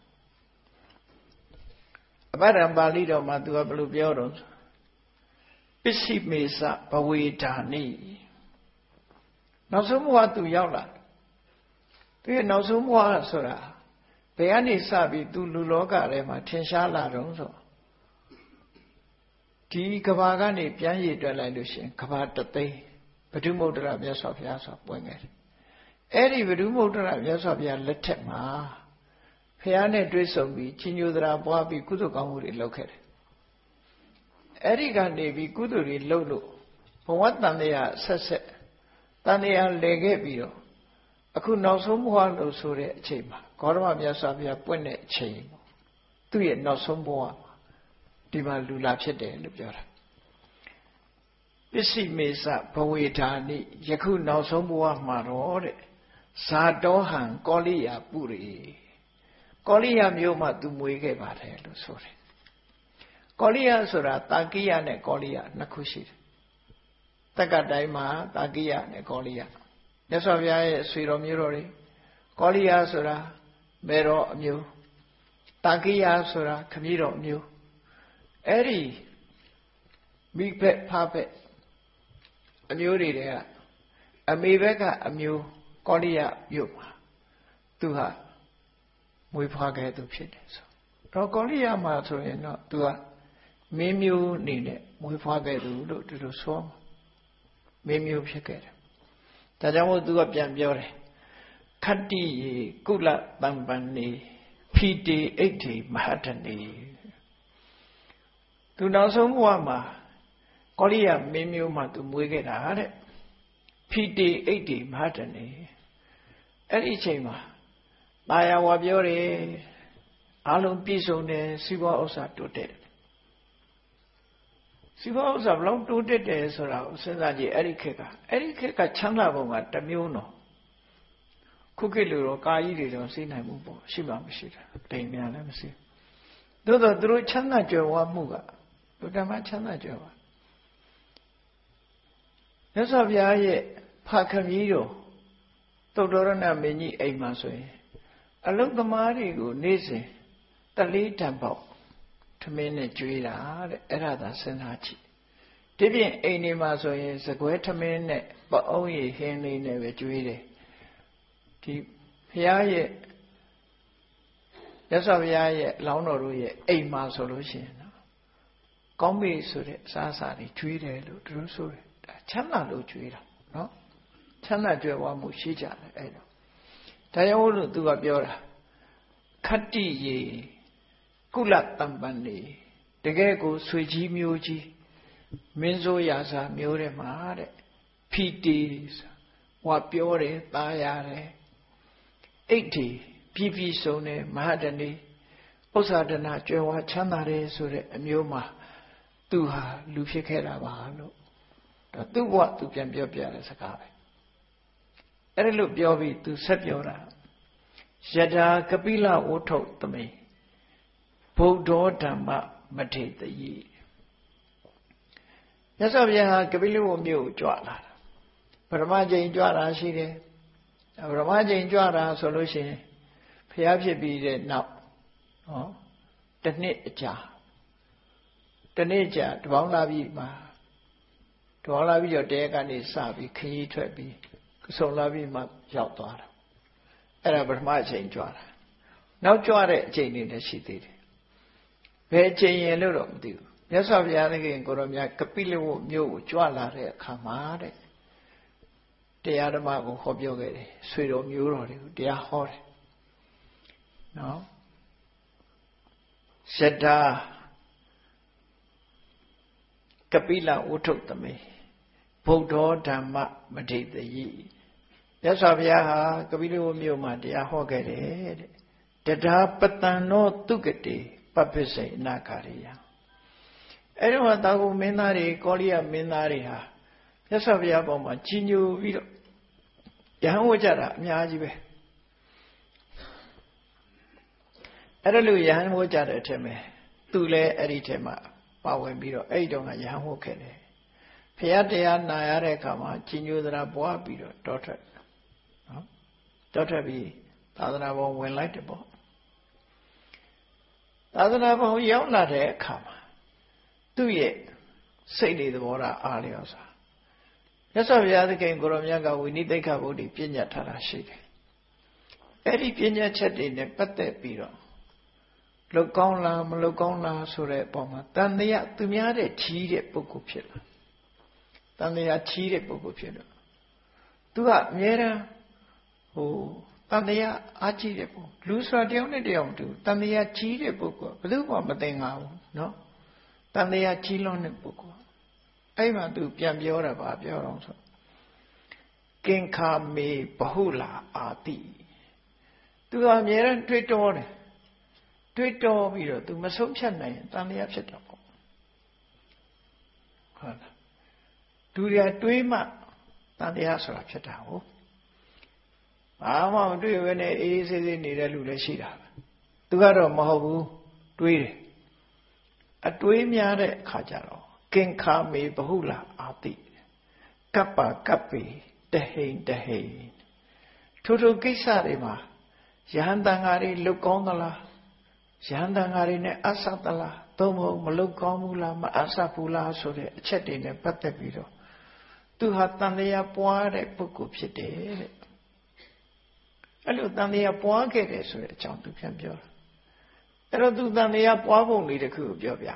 အပ္ပဒံပါဠိတော်မှာသူကဘယ်လိုပြောတော့ပစ္စည်းမေစဘဝေဓာနိနောက်ဆုံးဘဝသူရောက်လာသူရဲ့နောက်ဆုံးဘဝဆိုတာဘယ်ကနေစပြီးသူလူလောကထဲမှာထင်ရှားလာတော့ဆိုဒီကဘာကနေပြန်ရည်တွက်လိုက်လို့ရှင်ကဘာတသိန်းဘဒုမုဒ္ဒရာမြတ်စွာဘုရားဆိုပွင့်ခဲ့တယ်အဲ့ဒီဘဒုမုဒ္ဒရာမြတ်စွာဘုရားလက်ထက်မှာဘုရားနဲ့တွေ့ဆုံပြီးချင်းညိုသရာပွားပြီးကုသိုလ်ကောင်းမှုတွေလုပ်ခဲ့တယ်အဲ့ဒီကနေပြီးကုသိုလ်တွေလုပ်လို့ဘဝတန်တရားဆက်ဆက်တန်တရားလဲခဲ့ပြီးတော့အခုနောက်ဆုံးဘဝလို့ဆိုတဲ့အချိန်မှာဂေါတမမြတ်စွာဘုရားပွင့်တဲ့အချိန်သူ့ရဲ့နောက်ဆုံးဘဝဒီမှာလူလာဖြစ်တယ်လို့ပြောတာပစ္စည်းမေစဘဝေဓာနိယခုနောက်ဆုံးဘဝမှာတော့တဲ့ဇာတောဟံကောလိယပုရိကောလိယမျိုးမှာသူမွေးခဲ့ပါတယ်လို့ဆိုတယ်ကောလိယဆိုတာတာကိယနဲ့ကောလိယနှစ်ခုရှိတယ်တက္ကတိုင်းမှာတာကိယနဲ့ကောလိယမြတ်စွာဘုရားရဲ့ဆွေတော်မျိုးတော်တွေကောလိယဆိုတာမေတော်အမျိုးတာကိယဆိုတာခမည်းတော်အမျိုးအဲ့ဒီမိဘက်ဖဘက်အမျိုးတွေကအမေဘက်ကအမျိုးကောလိယမြို့မှာသူဟာမွေးဖွားခဲ့သူဖြစ်တယ်ဆိုတော့ကောလိယမှာဆိုရင်တော့သူကမင်းမျိုးအနေနဲ့မွေးဖွားခဲ့သူလို့ဒီလိုဆိုမင်းမျိုးဖြစ်ခဲ့တယ်ဒါကြောင့်မို့သူကပြန်ပြောတယ်ခတ္တိယေကုလတံပန်နေဖိတေဣဋ္ဌိမဟာတနေသူနောက်ဆုံးဘဝမှာကောလိယမင်းမျိုးမှာသူမွေးခဲ့တာတဲ့ဖိတေဣဋ္ဌိမဟာတနေအဲ့ဒီအချိန်မှာတာယာဝါပြောတယ်အလုံးပြည့်စုံတယ်စီးပွားဥစ္စာတိုးတက်စီးပွားဥစ္စာဘလောက်တိုးတက်တယ်ဆိုတာကိုစဉ်းစားကြည့်အဲ့ဒီခေတ်ကချမ်းသာပုံကတစ်မျိုးနော်ခုခေတ်လိုတော့ကာကြီးတွေတော့စီးနိုင်မှုပေါ့ရှိမှမရှိတာတိမ်များလည်းမရှိသို့တော့သူတို့ချမ်းသာကြွယ်ဝမှုကဘုရားမှာချမ်းသာကြွယ်ဝမြတ်စွာဘုရားရဲ့ဖခင်ကြီးတော်သုတ္တရဏမင်းကြီးအိမ်မှာဆိုရင်အလုသမားတွေကိုနေ့စဉ်တလေးတံပေါက်ထမင်းနဲ့ကျွေးတာတဲ့အဲ့ဒါသာစဉ်းစားကြည့်ဒီပြင်အိမ်နေမှာဆိုရင်စကွဲထမင်းနဲ့ပအုံးရည်ဟင်းလေးနဲ့ပဲကျွေးတယ်ဒီဘုရားရဲ့မြတ်စွာဘုရားရဲ့လောင်းတော်တို့ရဲ့အိမ်မှာဆိုလို့ရှိရင်နော်ကောင်းပြီဆိုတဲ့အစားအစာတွေကျွေးတယ်လို့သူတို့ဆိုတယ်ဒါချမ်းသာလို့ကျွေးတာနော်ချမ်းသာကြွယ်ဝမှုရှိကြတယ်အဲ့တော့ဒါကြောင့်လို့သူကပြောတာခတ္တိရေကုလတံပန်နေတကယ်ကိုဆွေကြီးမျိုးကြီးမင်းစိုးရာစာမျိုးတွေမှာတဲ့ဖီတီဟောပြောတယ်သားရတယ်အိတ်တီပြည့်စုံတယ်မဟာတဏီဥစ္စာဒနာကြွယ်ဝချမ်းသာတယ်ဆိုတဲ့အမျိုးမှာသူဟာလူဖြစ်ခဲ့တာပါလို့ဒါသူ့ဘဝသူပြန်ပြောပြတဲ့စကားပဲအဲ့ဒါလို့ပြောပြီးသူဆက်ပြောတာယထာကပိလဝဋ္ထုသမေဗုဒ္ဓောဓမ္မမထေတယိမြတ်စွာဘုရားဟာကပိလဝမြို့ကိုကြွလာတာပထမချိန်ကြွတာရှိတယ်ပထမချိန်ကြွတာဆိုလို့ရှိရင်ဘုရားဖြစ်ပြီးတဲ့နောက်နော်တစ်နှစ်အကြာတပေါင်းလာပြီမှာတပေါင်းလာပြီးတော့တဲကနေစပြီးခရီးထွက်ပြီးဆုံလာပြီးမှရောက်သွားတာအဲ့ဒါပထမအချိန်ကြွတာနောက်ကြွတဲ့အချိန်တွေလည်းရှိသေးတယ်ဘယ်အချိန်ရင်လို့တော့မသိဘူးမြတ်စွာဘုရားသခင်ကိုရောမြတ်ကပိလဝမြို့ကိုကြွလာတဲ့အခါမှာတဲ့တရားဓမ္မကိုဟောပြောခဲ့တယ်ဆွေတော်မျိုးတော်တွေကိုတရားဟောတယ်နော်ယထာကပိလဝဋ္ထုသမေဗုဒ္ဓောဓမ္မမထေတယိမြတ်စွာဘုရားဟာကပိလဝမြို့မှာတရားဟောခဲ့တယ်တဲ့တဒါပတံနောတုကတိပပ္ပစိအနာကာရိယအဲ့တော့တာဂုမင်းသားတွေကောလိယမင်းသားတွေဟာမြတ်စွာဘုရားပေါ်မှာကြီးညိုပြီးတော့ယဟန်ဝတ်ကြတာအများကြီးပဲအဲ့ဒါလို့ယဟန်ဝတ်ကြတဲ့အထက်မှာသူလည်းအဲ့ဒီထဲမှာပါဝင်ပြီးတော့အဲ့ဒီတော့ကယဟန်ဝတ်ခဲ့တယ်ဘုရားတရားနာရတဲ့အခါမှာကြီးညိုသရာပွားပြီးတော့တောထွက်နော်တောထွက်ပြီးသာသနာ့ဘုံဝင်လိုက်တယ်ပေါ့သာသနာ့ဘုံရောက်လာတဲ့အခါမှာသူ့ရဲ့စိတ်တွေသဘောထားအားလျော်စွာမြတ်စွာဘုရားသခင်ကိုရောမြတ်ကဝိနိသိက္ခာပုဒ်ပြညတ်ထားတာရှိတယ်အဲ့ဒီပြညတ်ချက်တွေနဲ့ပတ်သက်ပြီးတော့လုတ်ကောင်းလားမလုတ်ကောင်းလားဆိုတဲ့အပေါ်မှာတန်တရားသူများတဲ့ချီးတဲ့ပုဂ္ဂိုလ်ဖြစ်လာတန်တရားချီးတဲ့ပုဂ္ဂိုလ်ဖြစ်တော့သူကအမြဲတမ်းတန်တရားအားကြီးတဲ့ပုဂ္ဂိုလ်လူဆိုတာတယောက်နဲ့တယောက်မတူတန်တရားကြီးတဲ့ပုဂ္ဂိုလ်ဘယ်သူမှမသိငါဘူးနော်တန်တရားကြီးလွန်းတဲ့ပုဂ္ဂိုလ်အဲ့မှာသူပြန်ပြောတာပါပြောတော့ဆိုကင်္ခာမေဘဟုလာအာတိသူကအမြဲတမ်းတွေးတောတယ်တွေးတောပြီးတော့သူမဆုံးဖြတ်နိုင်ရင်တန်တရားဖြစ်တော့ပေါ့ဟုတ်လားသူတွေကတွေးမှတန်တရားဆိုတာဖြစ်တာဟုတ်ဘာမှမတွေ့ဘဲနဲ့အေးအေးဆေးဆေးနေတဲ့လူလည်းရှိတာပဲသူကတော့မဟုတ်ဘူးတွေးတယ်အတွေးများတဲ့အခါကျတော့ကင်္ခာမေဘဟုလာအာတိကပ္ပကပ္ပေတဟိန်ထိုကိစ္စတွေမှာယဟန်တန်ဃာတွေလုတ်ကောင်းသလားယဟန်တန်ဃာတွေနဲ့အဆက်သလားသို့မဟုတ်မလုတ်ကောင်းဘူးလားမအဆက်ဘူးလားဆိုတဲ့အချက်တွေနဲ့ပတ်သက်ပြီးတော့သူဟာတန်တရားပွားတဲ့ပုဂ္ဂိုလ်ဖြစ်တယ်တဲ့အဲ့လိုတန်တရားပွားခဲ့တယ်ဆိုတဲ့အကြောင်းသူပြန်ပြောတာအဲ့တော့သူတန်တရားပွားပုံလေးတစ်ခုကိုပြောပြ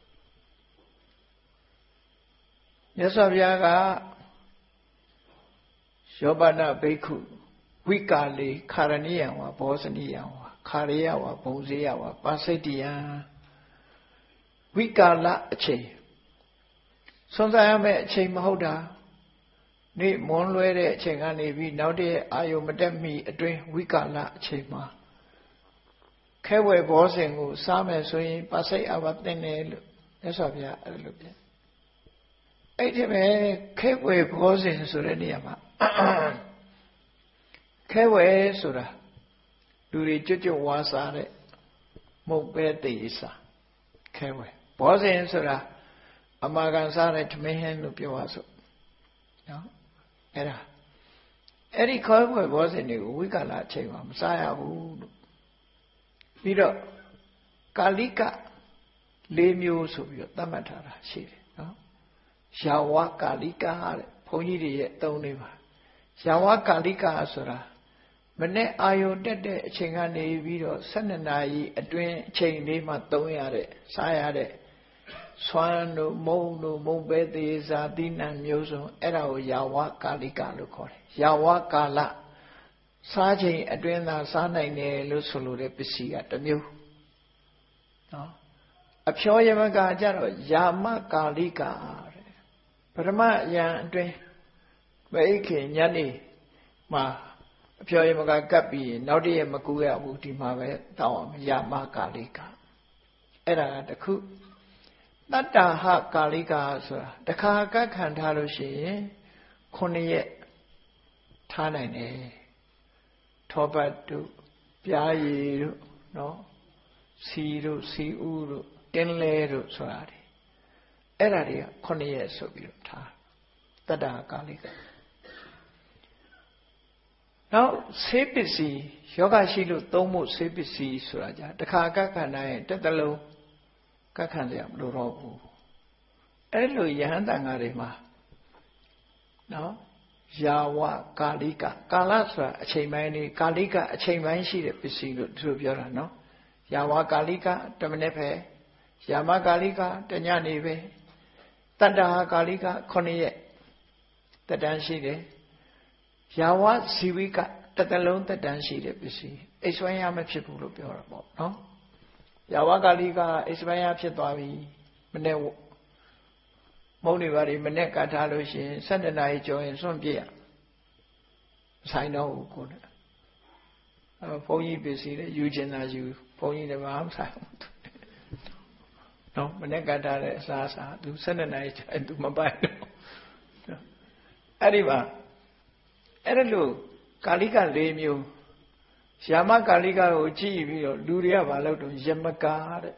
မြတ်စွာဘုရားကယောပနဘိက္ခုဝိကာလေခာရဏိယံဝဘောဇနိယံဝခာရယဝဘုံဇေယဝပါစိတ္တယံဝိကာလအချိန်ဆွမ်းစားရမယ့်အချိန်မဟုတ်တာနေ့မွန်းလွဲတဲ့အချိန်ကနေပြီးနောက်တည့်အာယုမတက်မီအတွင်းဝိကာလအချိန်မှာခဲဝယ်ဘောဇင်ကိုစားမယ်ဆိုရင်ပါစိတ်အဘသင်တယ်လို့မြတ်စွာဘုရားအဲ့လိုပြန်အဲ့ဒီပဲခဲဝယ်ဘောဇင်ဆိုတဲ့နေရာမှာခဲဝယ်ဆိုတာလူတွေကြွကြွဝါစားတဲ့မုတ်ပဲတေးစာခဲဝယ်ဘောဇင်ဆိုတာအမာခံစားတဲ့ထမင်းဟင်းလို့ပြောပါစို့နော်အဲ့ဒီခဲဝယ်ဘောဇင်တွေကိုဝိကာလအချိန်မှာမစားရဘူးလို့ပြီးတော့ကာလိက၄မျိုးဆိုပြီးတော့သတ်မှတ်ထားတာရှိတယ်နော်ယာဝကာလိကတဲ့ဘုန်းကြီးတွေရဲ့သုံးလေးပါယာဝကာလိကဆိုတာမနေ့အာယုတက်တဲ့အချိန်ကနေပြီးတော့12နာရီအတွင်းအချိန်လေးမှသုံးရတဲ့စားရတဲ့ဆွမ်းတို့မုံတို့မုံပဲသေးစာတိနံမျိုးစုံအဲ့ဒါကိုယာဝကာလိကလို့ခေါ်တယ်ယာဝကာလစားချိန်အတွင်းသာစားနိုင်တယ်လို့ဆိုလိုတဲ့ပစ္စည်းကတစ်မျိုးနော်အဖြောယမကကြတော့ယာမကာလိကတဲ့ပထမယံအတွင်းမအိခင်ညနေမှာအဖြောယမကကပ်ပြီးနောက်တည့်ရမကူရဘူးဒီမှာပဲတောင်းအောင်ယာမကာလိကအဲ့ဒါတခုတတ္တဟကာလိကဆိုတာတခါကပ်ခံထားလို့ရှိရင်9ရက်ထားနိုင်တယ်ထောပတ်တို့ပြားရည်တို့နော်စီတို့စီဥတို့တင်းလဲတို့ဆိုတာတွေအဲ့ဒါတွေက9ရက်ဆိုပြီးတော့ထားတတ္တဟကာလိကနောက်ဆေးပစ္စည်းယောဂရှိလို့သုံးဖို့ဆေးပစ္စည်းဆိုတာじゃတခါကပ်ခံနိုင်ရင်တစ်သလုံးကပ်ခံရမလို့တော့ဘူးအဲ့လိုယဟန်တန်ဃာတွေမှာနော်ယာဝကာလိကကာလဆိုတာအချိန်ပိုင်းနေကာလိကအချိန်ပိုင်းရှိတဲ့ပစ္စည်းလို့သူတို့ပြောတာနော်ယာဝကာလိကတမနေ့ပဲယာမကာလိကတညနေပဲတတ္တဟကာလိက9ရက်တတန်းရှိတယ်ယာဝဇီဝိကတစ်သလုံးတတန်းရှိတဲ့ပစ္စည်းအိဆွမ်းရမဖြစ်ဘူးလို့ပြောတာပေါ့နော်ယာဝကာလိကအိဆွမ်းရဖြစ်သွားပြီမနေ့မုံတွေပါတွေမနေ့ကထားလို့ရှိရင်12နာရီကျော်ရင်စွန့်ပြရဆိုင်တော့ဘူးကိုယ်ဘုန်းကြီးပစ္စည်းတွေယူချင်တာယူဘုန်းကြီးတွေဘာမှဆိုင်ဘူးနော်မနေ့ကထားတဲ့အစားအစာသူ12နာရီကျော်ရင်သူမပိုင်တော့အဲ့ဒီမှာအဲ့ဒါလို့ကာလိက၄မျိုးယာမကာလိကကိုကြည့်ပြီးတော့လူတွေကဘာလို့တော့ယမကာတဲ့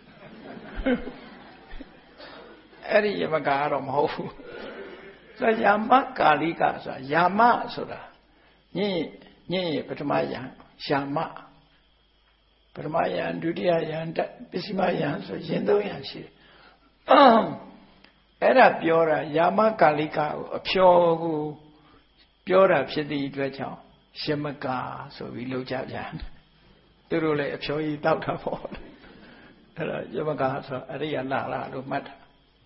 အဲ့ဒီယမကာတော့မဟုတ်ဘူးဆိုယာမကာလိကဆိုတာယာမဆိုတာညင်ပထမယံယာမပထမယံဒုတိယယံပစ္စမယံဆိုရင်၃ယံရှိတယ်အဲ့ဒါပြောတာယာမကာလိကကိုအဖြောကိုပြောတာဖြစ်သည့်အတွက်ကြောင့်ယမကာဆိုပြီးလောက်ကြပြန်သူတို့လည်းအဖြောကြီးတောက်တာပေါ့အဲ့ဒါယမကာဆိုအရိယလာလို့မှတ်တာ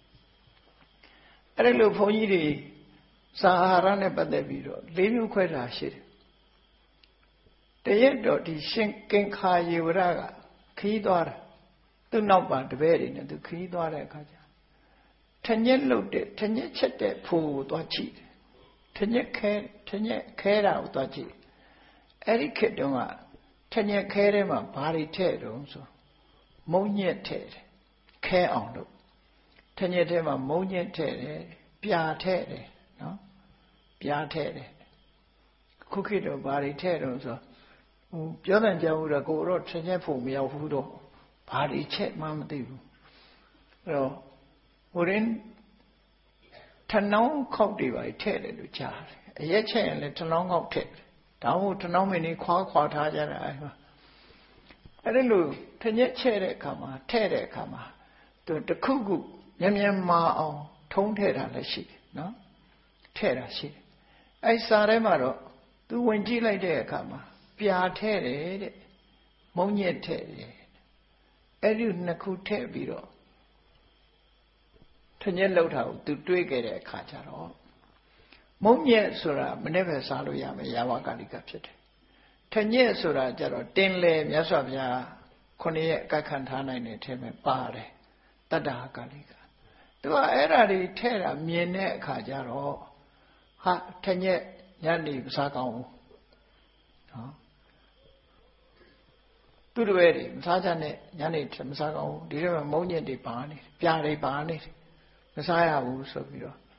အဲ့ဒါလို့ဘုန်းကြီးတွေစာအာဟာရနဲ့ပတ်သက်ပြီးတော့၄မျိုးခွဲတာရှိတယ်တရက်တော့ဒီရှင်ကင်ခာယေဝရကခီးသွားတာသူ့နောက်ပါတပည့်တွေနဲ့သူခီးသွားတဲ့အခါကျထညက်လုတ်တဲ့ထညက်ချက်တဲ့ဖိုးကိုသွားကြည့်တယ်ထညက်ခဲတာကိုသွားကြည့်အဲ့ဒီခေတ်တုန်းကထညက်ခဲထဲမှာဘာတွေထည့်တုံးဆိုမုံညက်ထည့်တယ်ခဲအောင်လို့ထညက်ထဲမှာမုံညက်ထည့်တယ်ပြာထည့်တယ်နော်ပြာထည့်တယ်ခုခေတ်တော့ဘာတွေထည့်တုံးဆိုပြောတဲ့ကြောင်ဦးတော့ကိုတော့ထညက်ဖို့မရောက်ဘူးတော့ဘာတွေချက်မှမသိဘူးအဲ့တော့ဟိုရင်ထနောင်းခောက်တွေပါထည့်တယ်လို့ကြားတယ်အရက်ချက်ရင်လည်းထနောင်းခောက်ထည့်တယ်ဒါမှမဟုတ်ထနောင်းမင်းကြီးခွာထားကြတာအဲ့ဒါလို့ထညက်ချက်တဲ့အခါမှာထည့်တဲ့အခါမှာသူတခုခုမြန်မာအောင်ထုံးထည့်တာလည်းရှိတယ်နော်ထည့်တာရှိတယ်အဲ့စာထဲမှာတော့သူဝင်ကြည့်လိုက်တဲ့အခါမှာပြာထည့်တယ်တဲ့မုံညက်ထည့်တယ်အဲ့ဒီနှစ်ခုထည့်ပြီးတော့ထညက်လောက်တာကိုသူတွေးခဲ့တဲ့အခါကျတော့မုံညက်ဆိုတာမနေ့ပဲစားလို့ရမယ်ယာဝကာလိကဖြစ်တယ်ထညက်ဆိုတာကျတော့တင်းလေမြတ်စွာဘုရား9ရက်အကတ်ခံထားနိုင်တဲ့အထက်မှာပါတယ်တတ္တဟကာလိကသူကအဲ့ဓာတွေထဲ့တာမြင်တဲ့အခါကျတော့ဟာထညက်ညနေမစားကောင်းဘူးနော်သူတပည့်တွေမစားကြနဲ့ညနေမစားကောင်းဘူးဒီထဲမှာမုံညက်တွေပါနေပြာတွေပါနေမစားရဘူးဆိုပြီးတော့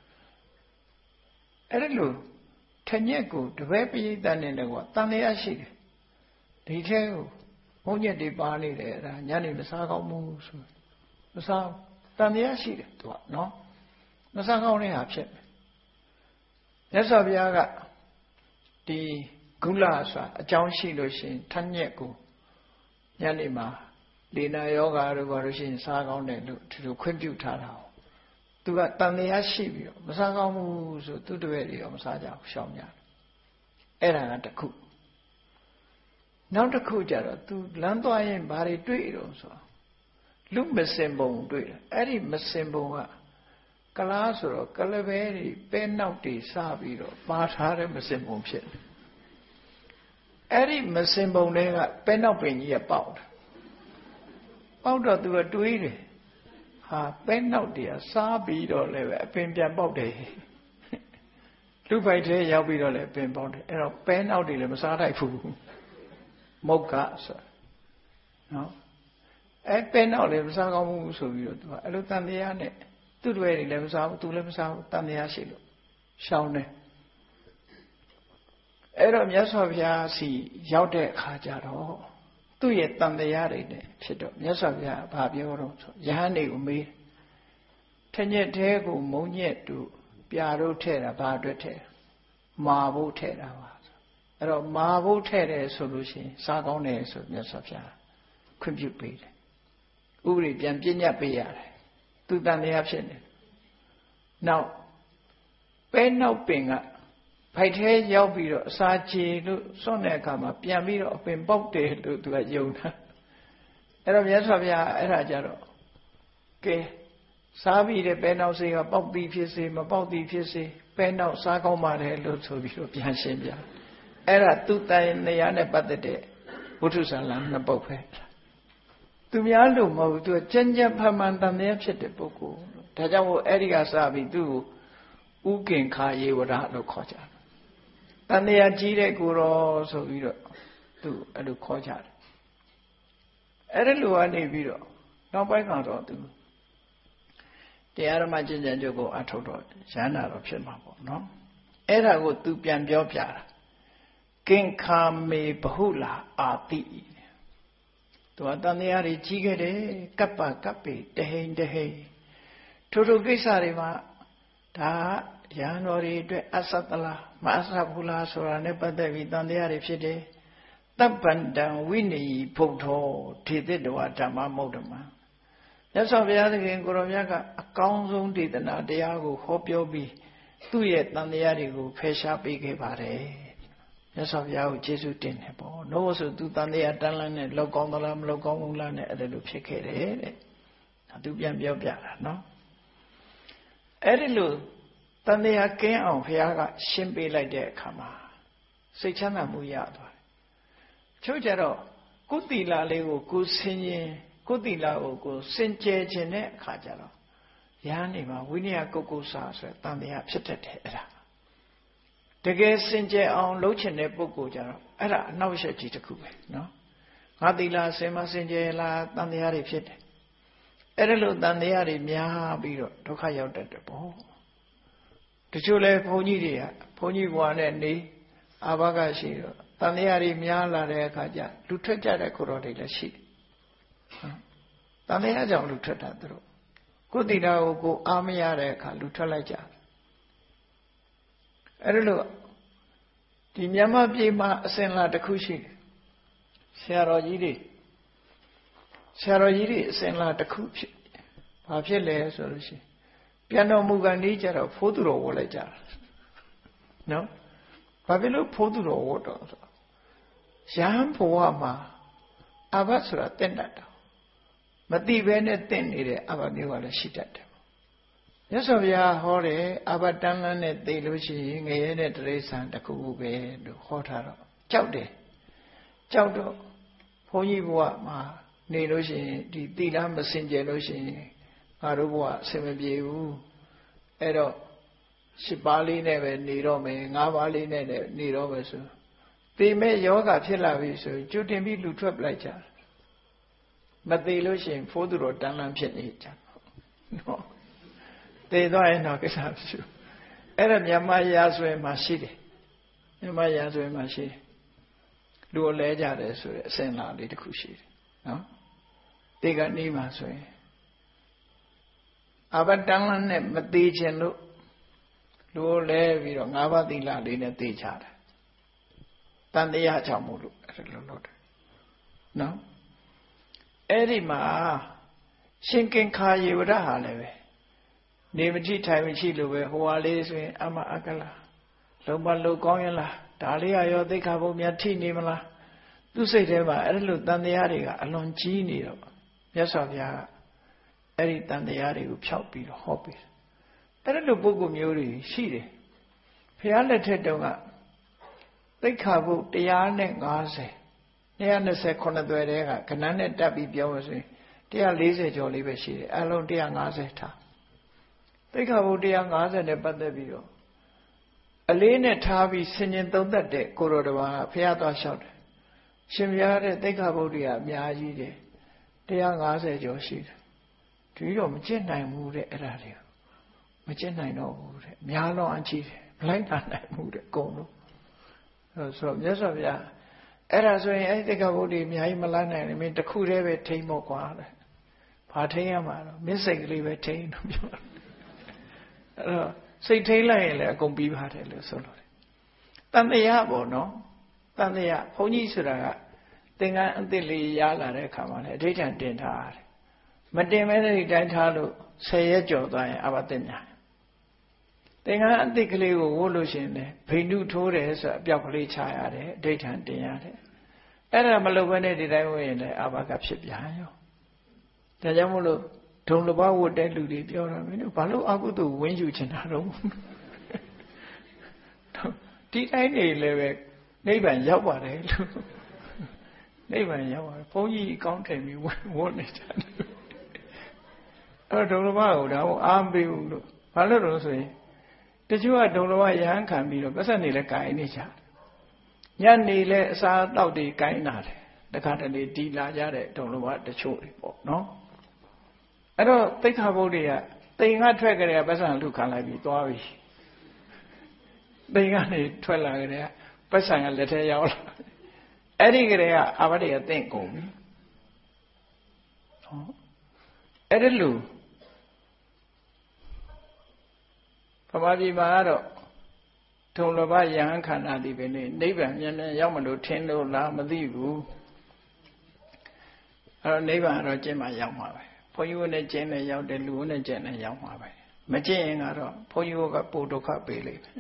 အဲ့လိုထညက်ကိုတပည့်ပိဋကနဲ့လည်းကွာတန်တရားရှိတယ်ဒီထဲကိုဘုန်းကြီးတွေပါနေတယ်အဲ့ဒါညနေမစားကောင်းဘူးဆိုမစားတန်တရားရှိတယ်သူကနော်မစားကောင်းတဲ့ဟာဖြစ်တယ်မြတ်စွာဘုရားကဒီဂုလဆိုတာအကြောင်းရှိလို့ရှိရင်ထညက်ကိုညနေမှာလေနာယောဂါတို့ဘာလို့ရှိရင်စားကောင်းတယ်လို့ဒီလိုခွင့်ပြုထားတာသူကတန်တရားရှိပြီးတော့မစားကောင်းဘူးဆိုသူတပည့်တွေရောမစားကြဘူးရှောင်ကြတယ်အဲ့ဒါကတစ်ခုနောက်တစ်ခုကျတော့သူလမ်းသွားရင်ဘာတွေတွေ့တော့ဆိုလူမစင်ပုံတွေ့တယ်အဲ့ဒီမစင်ပုံကကလားဆိုတော့ကလပဲတွေပဲနောက်တွေစပြီးတော့ပါထားတဲ့မစင်ပုံဖြစ်တယ်အဲ့ဒီမစင်ပုံတွေကပဲနောက်ပင်ကြီးကပေါက်တယ်ပေါက်တော့သူကတွေးတယ်ဟာပဲနောက်တွေကစားပြီးတော့လည်းပဲအပင်ပြန်ပေါက်တယ်လူပိုက်ထဲရောက်ပြီးတော့လည်းအပင်ပေါက်တယ်အဲ့တော့ပဲနောက်တွေလည်းမစားထိုက်ဘူးမုတ်ကဆိုနော်အဲ့ပဲနောက်လည်းမစားကောင်းဘူးဆိုပြီးတော့သူကအဲ့လိုတန်တရားနဲ့သူ့တွေလည်းမစားဘူးသူလည်းမစားဘူးတန်တရားရှိလို့ရှောင်းတယ်အဲ့တော့မြတ်စွာဘုရားစီရောက်တဲ့အခါကျတော့သူ့ရဲ့တန်တရားတွေနဲ့ဖြစ်တော့မြတ်စွာဘုရားဘာပြောတော့ဆိုယဟန်တွေကိုမေးထညက်သေးကိုမုံညက်တို့ပြာတို့ထဲ့တာဘာအတွက်ထဲ့မာဖို့ထဲ့တာပါအဲ့တော့မာဖို့ထဲ့တယ်ဆိုလို့ရှိရင်စားကောင်းတယ်ဆိုမြတ်စွာဘုရားခွင့်ပြုပေးတယ်ဥပဒေပြန်ပြညတ်ပေးရတယ်သူတန်တရားဖြစ်နေနောက်ပဲနောက်ပင်ကဖိုက်ထဲရောက်ပြီးတော့အစာချေလို့စွန့်တဲ့အခါမှာပြန်ပြီးတော့အပင်ပေါက်တယ်လို့သူကယုံတာအဲ့တော့မြတ်စွာဘုရားအဲ့ဒါကြတော့ကဲစားပြီးတဲ့ပဲနောက်စေကပေါက်ပြီးဖြစ်စေမပေါက်ပြီးဖြစ်စေပဲနောက်စားကောင်းပါတယ်လို့ဆိုပြီးတော့ပြန်ရှင်းပြအဲ့ဒါသူတိုင်နေရာနဲ့ပတ်သက်တဲ့ဝိထုဇာလံနှစ်ပုဒ်ပဲသူများလို့မဟုတ်သူကကြံ့ကြံ့ဖမှန်တန်တရားဖြစ်တဲ့ပုဂ္ဂိုလ်ဒါကြောင့်အဲ့ဒီကစပြီးသူ့ကိုဥကင်ခာယေဝရလို့ခေါ်ကြတယ်တန်တရားကြီးတဲ့ကိုရောဆိုပြီးတော့သူအဲ့လိုခေါ်ကြတယ်အဲ့ဒီလိုကနေပြီးတော့နောက်ပိုင်းကတော့သူတရားဓမ္မကျင့်ကြံကြုတ်ကိုအထုတ်တော့ရဟန္တာတော့ဖြစ်မှာပေါ့နော်အဲ့ဒါကိုသူပြန်ပြောပြတာကင်ခာမေဘဟုလာအာတိသူကတန်တရားတွေကြီးခဲ့တယ်ကပ္ပကပ္ပေတဟိန်တဟိန်ထို့ကိစ္စတွေမှာဒါရဟန်းတော်တွေအတွက်အသတလားမအသဘူးလားဆိုတာနဲ့ပတ်သက်ပြီးတန်တရားတွေဖြစ်တယ်တပ္ပန္တံဝိနည်းဘုဒ္ဓောထေသတ္တဝဓမ္မမုဒ္ဓမမြတ်စွာဘုရားသခင်ကိုရောမြတ်ကအကောင်းဆုံးဒေသနာတရားကိုဟောပြောပြီးသူ့ရဲ့တန်တရားတွေကိုဖယ်ရှားပေးခဲ့ပါတယ်မြတ်စွာဘုရားကိုကျေးဇူးတင်တယ်ပေါ့။လို့ဆိုသူတန်တရားတန်းလန်းနဲ့လောက်ကောင်းသလားမလောက်ကောင်းဘူးလားနဲ့အဲ့ဒါလိုဖြစ်ခဲ့တယ်တဲ့။သူပြန်ပြောပြတာနော်။အဲ့ဒီလိုတန်တရားကင်းအောင်ဘုရားကရှင်းပေးလိုက်တဲ့အခါမှာစိတ်ချမ်းသာမှုရသွားတယ်။ချို့ကြတော့ကုသီလာလေးကိုကိုဆင်ရင်ကုသီလာကိုကိုစင်ကြယ်ခြင်းတဲ့အခါကျတော့ရဟန်းနေမှာဝိနည်းကုက္ကုစာဆိုတဲ့တန်တရားဖြစ်တတ်တယ်အဲ့ဒါတကယ်စင်ကြယ်အောင်လုပ်ချင်တဲ့ပုဂ္ဂိုလ်ကြတော့အဲ့ဒါအနောက်အရှက်ကြီးတစ်ခုပဲနော်ငါသီလစင်မစင်ကြယ်လားတန်တရားတွေဖြစ်တယ်အဲ့ဒါလို့တန်တရားတွေများပြီးတော့ဒုက္ခရောက်တတ်တယ်ပေါ့တချို့လဲဘုန်းကြီးတွေကဘုန်းကြီးဘဝနဲ့နေအာဘကရှိတော့တန်တရားတွေများလာတဲ့အခါကျလူထွက်ကြတဲ့ကိုယ်တော်တွေလည်းရှိတယ်တန်တရားကြောင့်လူထွက်တာသူတို့ကိုယ်တိတာကိုအားမရတဲ့အခါလူထွက်လိုက်ကြတယ်အဲ့ဒါလို့ဒီမြန်မာပြည်မှာအစဉ်လာတစ်ခုရှိတယ်ဆရာတော်ကြီးတွေအစဉ်လာတစ်ခုဖြစ်ဘာဖြစ်လဲဆိုလို့ရှိရင်ပြန်တော်မူကန်ဒီကြတော့ဖိုးသူတော်ဝတ်လိုက်ကြတာနော်ဘာဖြစ်လို့ဖိုးသူတော်ဝတ်တော့ဆိုရဟန်းဘဝမှာအဘတ်ဆိုတာတင့်တတ်တာမတိဘဲနဲ့တင့်နေတဲ့အဘမျိုးကလည်းရှိတတ်တယ်မြတ်စွာဘုရားဟောတယ်အဘတန်းလန်းနဲ့သိလို့ရှိရင်ငရဲတဲ့တိရစ္ဆာန်တစ်ခုခုပဲလို့ဟောထားတော့ကြောက်တယ်ကြောက်တော့ဘုန်းကြီးဘုရားမှာနေလို့ရှိရင်ဒီသီလမစင်ကြယ်လို့ရှိရင်ငါတို့ဘုရားအဆင်မပြေဘူးအဲ့တော့10ပါးလေးနဲ့ပဲနေတော့မယ်9ပါးလေးနဲ့နေတော့မယ်ဆိုသိမဲ့ယောဂဖြစ်လာပြီဆိုကျွတ်တင်ပြီးလူထွက်ပလိုက်ကြမသေးလို့ရှိရင်ဖိုးသူတော်တန်းလန်းဖြစ်နေကြနော်သေသွားရင်တော့ကိစ္စမရှိဘူးအဲ့ဒါမြန်မာရာဇဝင်မှာရှိတယ်မြန်မာရာဇဝင်မှာရှိတယ်လူအလဲကြတယ်ဆိုတဲ့အစဉ်လာလေးတစ်ခုရှိတယ်နော်ဒီကနေ့မှာဆိုရင်အဘတန်လန်းနဲ့မသေးခြင်းလို့လူလဲပြီးတော့၅ပါးသီလလေးနဲ့သိကြတယ်တန်တရားကြောင့်မို့လို့အဲ့လိုလုပ်တယ်နော်အဲ့ဒီမှာရှင်ကင်ခာယေဝရဟာလည်းပဲနေမကြည့်ထိုင်မကြည့်လို့ပဲဟိုဟာလေးဆိုရင်အမအကလာလုံးမလုံးကောင်းရလားဒါလေးကရောသိက္ခာပုဒ်များထိနေမလားသူ့စိတ်ထဲမှာအဲ့လိုတန်တရားတွေကအလွန်ကြီးနေတော့မြတ်စွာဘုရားကအဲ့ဒီတန်တရားတွေကိုဖျောက်ပြီးတော့ဟောပေးတယ်အဲ့လိုပုဂ္ဂိုလ်မျိုးတွေရှိတယ်ဘုရားလက်ထက်တုန်းကသိက္ခာပုဒ်150 229သွယ်တဲကခဏနဲ့တက်ပြီးပြောလို့ဆိုရင်140ကျော်လေးပဲရှိတယ်အလုံး150ထားသိက္ခာပုဒ်150နဲ့ပတ်သက်ပြီးတော့အလေးနဲ့ထားပြီးဆင်ញင်သုံးသက်တဲ့ကိုရောတပါးကဘုရားသွားလျှောက်တယ်ရှင်ဘုရားတဲ့သိက္ခာပုဒ်တွေကအများကြီးတယ်150ကျော်ရှိတယ်ဒီတော့မကျင့်နိုင်ဘူးတဲ့အဲ့ဒါတွေမကျင့်နိုင်တော့ဘူးတဲ့များလောအကြည့်တယ်မလိုက်တာနိုင်ဘူးတဲ့အကုန်လုံးဆိုတော့မြတ်စွာဘုရားအဲ့ဒါဆိုရင်အဲ့ဒီသိက္ခာပုဒ်တွေအများကြီးမလိုက်နိုင်ဘူးမင်းတစ်ခုတည်းပဲထိမ့်မို့ကွာတဲ့ဘာထိမ့်ရမှာတော့မင်းစိတ်ကလေးပဲထိမ့်လို့ပြောတယ်အဲ့တော့စိတ်ထိမ့်လိုက်ရင်လည်းအကုန်ပြီးပါတယ်လို့ဆိုလို့တန်တရားပေါ့နော်တန်တရားဘုန်းကြီးဆိုတာကသင်္ကန်းအသစ်လေးရလာတဲ့အခါမှာလည်းအဋ္ဌံတင်ထားရတယ်မတင်မဲတဲ့ဒီတိုင်းထားလို့10ရက်ကျော်သွားရင်အဘသိညာသင်္ကန်းအသစ်ကလေးကိုဝတ်လို့ရှိရင်လည်းဘိန္ဓုထိုးတယ်ဆိုအပြောက်ကလေးချရတယ်အဋ္ဌံတင်ရတယ်အဲ့ဒါမလုပ်ဘဲနဲ့ဒီတိုင်းဝတ်ရင်လည်းအဘကဖြစ်ပြန်ရောဒါကြောင့်မို့လို့ဒုံတစ်ပါးဝတ်တဲ့လူတွေပြောတာမင်းတို့ဘာလို့အကုသိုလ်ဝင်းယူချင်တာတော့ဒီတိုင်းနေလည်းပဲနိဗ္ဗာန်ရောက်ပါတယ်လို့နိဗ္ဗာန်ရောက်ပါတယ်ဘုန်းကြီးအကောင်းထင်ပြီးဝတ်နေကြတယ်အဲ့ဒုံတစ်ပါးကိုဒါကိုအားမပေးဘူးလို့ဘာလို့လဲဆိုရင်တချို့ကဒုံတစ်ပါးရဟန်းခံပြီးတော့ပတ်သက်နေလဲကြိုင်နေကြတယ်ညနေလဲအစာတောက်တွေကြိုင်လာတယ်တခါတလေဒီလာကြတဲ့ဒုံတစ်ပါးတချို့တွေပေါ့နော်အဲ့တော့သိက္ခာပုဒ်တွေကတိမ်ကထွက်ကြတဲ့ပတ်စံလူခံလိုက်ပြီးသွားပြီတိမ်ကနေထွက်လာကြတဲ့ပတ်စံကလက်ထဲရောက်လာအဲ့ဒီကလေးကအာဘတ်တွေကတင့်ကုန်ပြီဟောအဲ့ဒီလူဗမာပြည်မှာကတော့ထုံလဘယဟန်ခန္ဓာဒီပဲနေနိဗ္ဗာန်မြန်မြန်ရောက်မလို့ထင်လို့လားမသိဘူးအဲ့တော့နိဗ္ဗာန်တော့ကျင့်မှရောက်မှာပဲဘုန်းကြီးတို့နဲ့ကျင့်နဲ့ရောက်တယ်လူနဲ့ကျင့်နဲ့ရောက်မှာပဲမကျင့်ရင်ကတော့ဘုန်းကြီးတို့ကပိုဒုက္ခပေးလိမ့်မယ်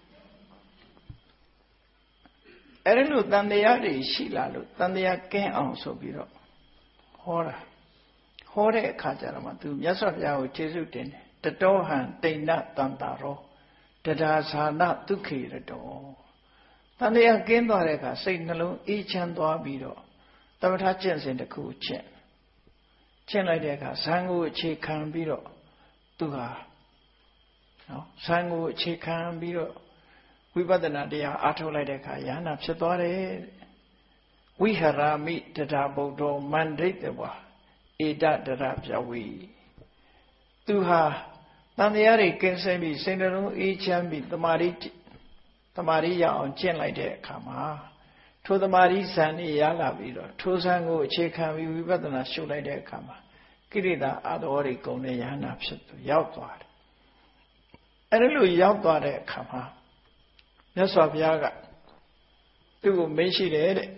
အဲ့ဒီလိုတန်တရားတွေရှိလာလို့တန်တရားကင်းအောင်ဆိုပြီးတော့ဟောတာဟောတဲ့အခါကျတော့မှသူမြတ်စွာဘုရားကိုကျေးဇူးတင်တယ်တတောဟံတိဏ္ဍတန်တာရောတဒါဇာနဒုက္ခေရတောတန်တရားကင်းသွားတဲ့အခါစိတ်နှလုံးအေးချမ်းသွားပြီးတော့သမထကျင့်စဉ်တစ်ခုကျင့်လိုက်တဲ့အခါဇံကိုအခြေခံပြီးတော့သူဟာနော်ဇံကိုအခြေခံပြီးတော့ဝိပဿနာတရားအားထုတ်လိုက်တဲ့အခါယ ahanan ဖြစ်သွားတယ်ဝိဟရာမိတထာဗုဒ္ဓောမန္ဒိတဝါဧတတရပြဝေသူဟာတန်တရားတွေကင်းစင်ပြီးစိတ်နှလုံးအေးချမ်းပြီးတမာရီရအောင်ကျင့်လိုက်တဲ့အခါမှာထိုတမာရီဇံนี่ရလာပြီးတော့ထိုဇံကိုအခြေခံပြီးဝိပဿနာရှုလိုက်တဲ့အခါမှာကိရိတာအတော်တွေကုန်တဲ့ယ ahanan ဖြစ်သူရောက်သွားတယ်အဲ့ဒါလိုရောက်သွားတဲ့အခါမှာမြတ်စွာဘုရားကသူ့ကိုမေးရှိတယ်တဲ့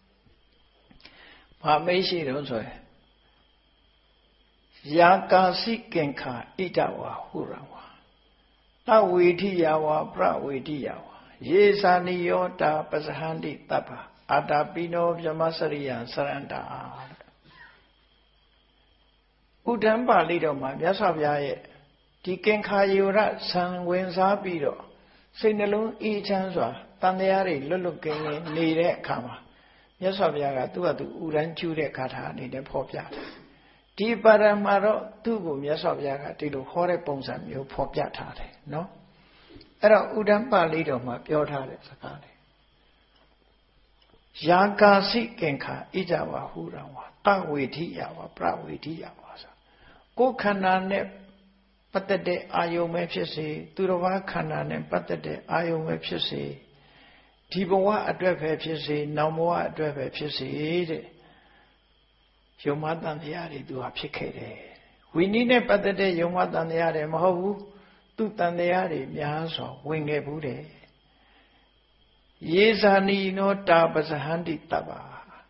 ဘာမေးရှိတော့ဆိုရင်ယာကာစိကင်္ခာဣဒဝါဟုရဝါတဝေထိယဝါပြဝေထိယဝါယေသာနိယောတာပစဟန္တိတပ္ပအာတာပိနောဗြဟ္မစရိယံစရန္တာဥဒ္ဒံပါဠိတော်မှာမြတ်စွာဘုရားရဲ့ဒီကင်္ခာယေဝရဇံဝင်စားပြီးတော့စိတ်နှလုံးအေးချမ်းစွာတန်တရားတွေလွတ်လွတ်ကင်းကင်းနေတဲ့အခါမှာမြတ်စွာဘုရားကသူ့ဟာသူဥရန်ကျူးတဲ့ဂါထာအနေနဲ့ဖော်ပြတယ်ဒီပါရမှာတော့သူ့ကိုမြတ်စွာဘုရားကဒီလိုဟောတဲ့ပုံစံမျိုးဖော်ပြထားတယ်နော်အဲ့တော့ဥဒ္ဒံပါဠိတော်မှာပြောထားတဲ့စကားလေးယာကာစိကင်္ခာဣဇဝါဟုရဝါတဝေထိယဝါပြဝေထိယဝါဆိုကိုယ်ခန္ဓာနဲ့ပပတ်သက်တဲ့အာယုံပဲဖြစ်စေသူတော်ဘာခန္ဓာနဲ့ပတ်သက်တဲ့အာယုံပဲဖြစ်စေဒီဘဝအတွက်ပဲဖြစ်စေနောက်ဘဝအတွက်ပဲဖြစ်စေတဲ့ယုံမတန်တရားတွေသူဟာဖြစ်ခဲ့တယ်ဝိနည်းနဲ့ပတ်သက်တဲ့ယုံမတန်တရားတွေမဟုတ်ဘူးသူတန်တရားတွေများစွာဝင်ခဲ့ဘူးတဲ့ယေဇာနီနောတာပဇဟန္တိတပ္ပါ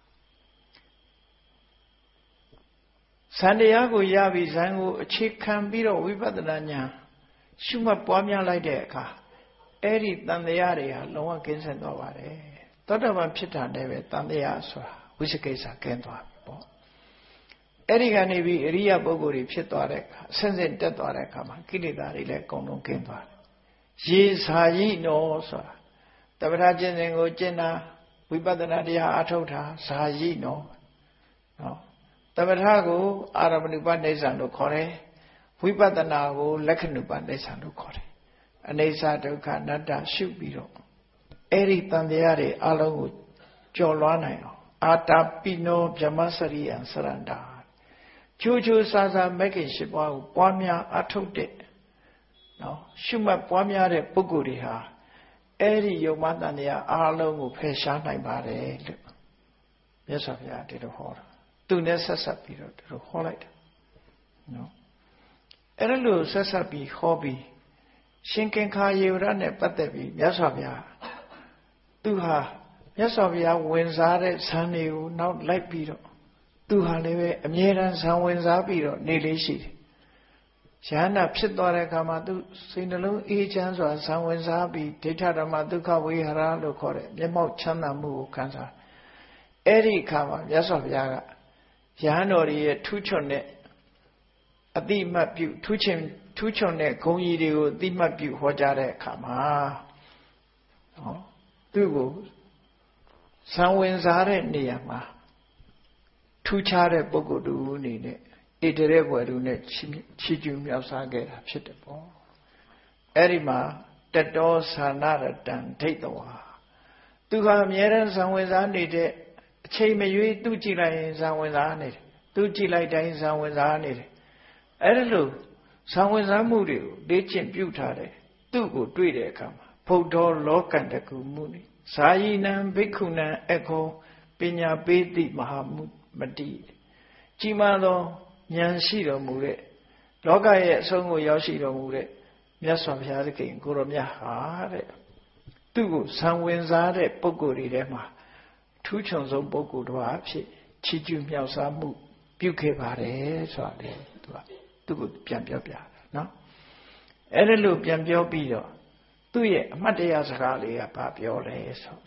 ဇန်တရားကိုရပြီးဇန်ကိုအခြေခံပြီးတော့ဝိပဿနာဉာဏ်ရှုမှတ်ပွားများလိုက်တဲ့အခါအဲ့ဒီတန်တရားတွေဟာလုံးဝကင်းစင်သွားပါတယ်သောတာပန်ဖြစ်တာနဲ့ပဲတန်တရားဆိုတာဝိသကိစ္စကင်းသွားပြီပေါ့အဲ့ဒီကနေပြီးအရိယပုဂ္ဂိုလ်တွေဖြစ်သွားတဲ့အခါဆင့်ဆင့်တက်သွားတဲ့အခါမှာကိလေသာတွေလည်းအကုန်လုံးကင်းသွားတယ်ရေစာကြီးနော်ဆိုတာတပ္ပထာကျင့်စဉ်ကိုကျင့်တာဝိပဿနာတရားအထုတ်တာဇာကြီးနော်တပ္ပထာကိုအာရမဏုပနိစ္စံလို့ခေါ်တယ်ဝိပဿနာကိုလက္ခဏုပနိစ္စံလို့ခေါ်တယ်အနိစ္စဒုက္ခအနတ္တရှုပြီးတော့အဲ့ဒီတန်တရားတွေအလုံးကိုကျော်လွှားနိုင်အောင်အာတာပိနောဗြဟ္မစရိယံစရန္တာချိုးချိုးဆာဆာမဂ္ဂင်၈ပါးကိုပွားများအထုတ်တဲ့ရှုမှတ်ပွားများတဲ့ပုဂ္ဂိုလ်တွေဟာအဲ့ဒီယုံမတန်တရားအလုံးကိုဖယ်ရှားနိုင်ပါတယ်လို့မြတ်စွာဘုရားဒီလိုဟောတာသူနဲ့ဆက်ဆက်ပြီးတော့ဒီလိုဟောလိုက်တာအဲ့ဒါလို့ဆက်ဆက်ပြီးဟောပြီးရှင်ကင်ခာယေဝရနဲ့ပတ်သက်ပြီးမြတ်စွာဘုရားသူဟာမြတ်စွာဘုရားဝင်စားတဲ့ဇန်တွေကိုနောက်လိုက်ပြီးတော့သူဟာလည်းပဲအမြဲတမ်းဇန်ဝင်စားပြီးတော့နေလေးရှိတယ်။ယန္တာဖြစ်သွားတဲ့အခါမှာသူစိတ်နှလုံးအေးချမ်းစွာဇန်ဝင်စားပြီးဒိဋ္ဌဓမ္မဒုက္ခဝေဟရလို့ခေါ်တဲ့မျက်မှောက်ချမ်းသာမှုကိုခံစားအဲ့ဒီအခါမှာမြတ်စွာဘုရားကယဟန်တော်ရဲ့ထူးချွန်တဲ့အတိမတ်ပြုထူးချွန်တဲ့ဂုဏ်ကြီးတွေကိုအတိမတ်ပြုဟောကြားတဲ့အခါမှာသူ့ကိုဇံဝင်စားတဲ့နေရာမှာထူးခြားတဲ့ပုဂ္ဂိုလ်တူအနေနဲ့ဣတရေဘွယ်သူနဲ့ချီးကျူးမြောက်စားခဲ့တာဖြစ်တယ်ပေါ့အဲ့ဒီမှာတတောသာနာရတံဒိဋ္ဌဝါသူကအမြဲတမ်းဇံဝင်စားနေတဲ့အချိန်မရွေးသူ့ကြည့်လိုက်ရင်ဇံဝင်စားနေတယ်သူ့ကြည့်လိုက်တိုင်းဇံဝင်စားနေတယ်အဲ့ဒါလို့ဇံဝင်စားမှုတွေကိုလေ့ကျင့်ပြုထားတယ်သူ့ကိုတွေ့တဲ့အခါမှာဘုဒ္ဓလောကန္တကုမှုနိဇာယိနံဘိက္ခုနံအခောပညာပေတိမဟာမတိကြီးမားသောဉာဏ်ရှိတော်မူတဲ့လောကရဲ့အဆုံးကိုရောက်ရှိတော်မူတဲ့မြတ်စွာဘုရားသခင်ကိုရောမြတ်ဟာတဲ့သူ့ကိုဇံဝင်စားတဲ့ပုဂ္ဂိုလ်တွေထဲမှာထူးချွန်ဆုံးပုဂ္ဂိုလ်တစ်ပါးအဖြစ်ချီးကျူးမြောက်စားမှုပြုခဲ့ပါတယ်ဆိုတာလေသူ့ကိုပြန်ပြောပြတာနော်အဲ့ဒါလို့ပြန်ပြောပြီးတော့သူ့ရဲ့အမှတ်တရစကားလေးကဘာပြောလဲဆို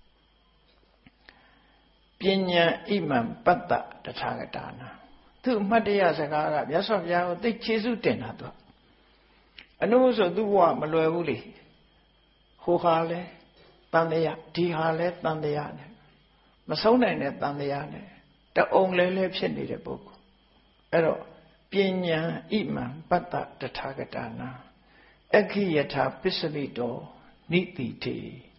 ပညာဣမံပတ္တတထာဂတာနာသူ့အမှတ်တရစကားကမြတ်စွာဘုရားကိုသိကျေးဇူးတင်တာသူအနုဆိုသူ့ဘဝမလွယ်ဘူးလေဟိုဟာလဲတန်တရားဒီဟာလဲတန်တရားနဲ့မဆုံးနိုင်တဲ့တန်တရားနဲ့တအုံလဲဖြစ်နေတဲ့ပုဂ္ဂိုလ်အဲ့တော့ပညာဣမံပတ္တတထာဂတာနာအခိယထာပစ္စလိတောနိတိတေ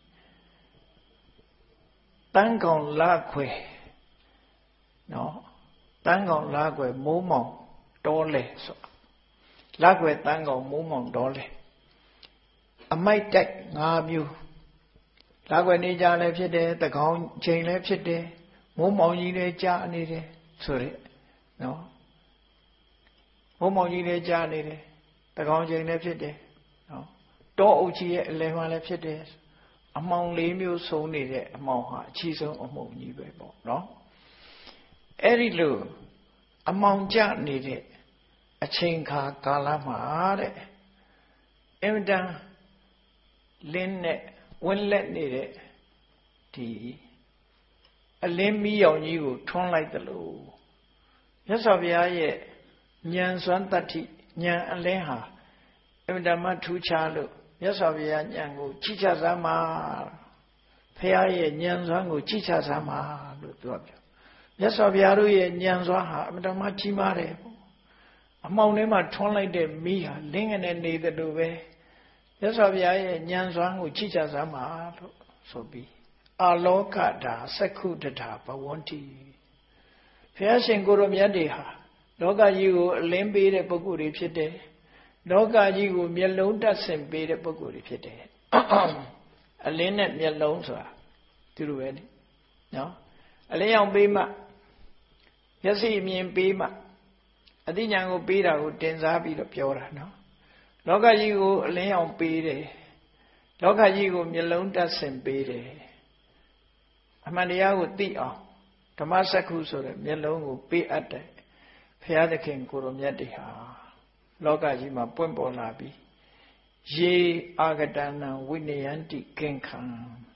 တန်းကောင်လာခွေနော်တန်းကောင်လာခွေမိုးမောင်တောလဲဆိုလာခွေတန်းကောင်မိုးမောင်တောလဲအမိုက်တိုက်၅မျိုးလာခွေနေကြလည်းဖြစ်တယ်တကောင်ချိန်လည်းဖြစ်တယ်မိုးမောင်ကြီးလည်းကြာနေတယ်ဆိုရဲနော်မိုးမောင်ကြီးလည်းကြာနေတယ်တကောင်ချိန်လည်းဖြစ်တယ်နော်တောအုပ်ကြီးရဲ့အလယ်မှာလည်းဖြစ်တယ်အမှောင်၄မျိုးဆုံးနေတဲ့အမှောင်ဟာအကြီးဆုံးအမှောင်ကြီးပဲပေါ့နော်အဲ့ဒီလိုအမှောင်ကျနေတဲ့အချိန်ခါကာလမှာတဲ့အင်မတန်လင်းနဲ့ဝင်းလက်နေတဲ့ဒီအလင်းမီးရောင်ကြီးကိုထွန်းလိုက်သလိုမြတ်စွာဘုရားရဲ့ဉာဏ်စွမ်းတတ္တိဉာဏ်အလင်းဟာအင်မတန်မှထူးခြားလို့မြတ်စွာဘုရားဉာဏ်ကိုကြည်ချစမ်းပါဘုရားရဲ့ဉာဏ်စွမ်းကိုကြည်ချစမ်းပါလို့ပြောပြမြတ်စွာဘုရားတို့ရဲ့ဉာဏ်စွမ်းဟာအင်မတန်မှကြီးမားတယ်အမှောင်ထဲမှာထွန်းလိုက်တဲ့မီးဟာလင်းငနဲ့နေတဲ့လို့ပဲမြတ်စွာဘုရားရဲ့ဉာဏ်စွမ်းကိုကြည်ချစမ်းပါလို့ဆိုပြီးအလောကဓာသက္ခုတ္ထာဘဝန္တိဘုရားရှင်ကိုရောမြတ်တွေဟာလောကကြီးကိုအလင်းပေးတဲ့ပုဂ္ဂိုလ်တွေဖြစ်တယ်လောကကြီးကိုမျက်လုံးတက်ဆင်ပေးတဲ့ပုဂ္ဂိုလ်တွေဖြစ်တယ်အလင်းနဲ့မျက်လုံးဆိုတာသူတို့ပဲလေနော်အလင်းရောင်ပေးမှမျက်စိအမြင်ပေးမှအသိဉာဏ်ကိုပေးတာကိုတင်စားပြီးတော့ပြောတာနော်လောကကြီးကိုအလင်းရောင်ပေးတယ်လောကကြီးကိုမျက်လုံးတက်ဆင်ပေးတယ်အမှန်တရားကိုသိအောင်ဓမ္မစက္ခုဆိုတဲ့မျက်လုံးကိုပေးအပ်တယ်ဘုရားသခင်ကိုရောမြတ်တွေဟာလောကကြီးမှာပွင့်ပေါ်လာပြီးယေအာဂတနံဝိနယန္တိကင်ခံ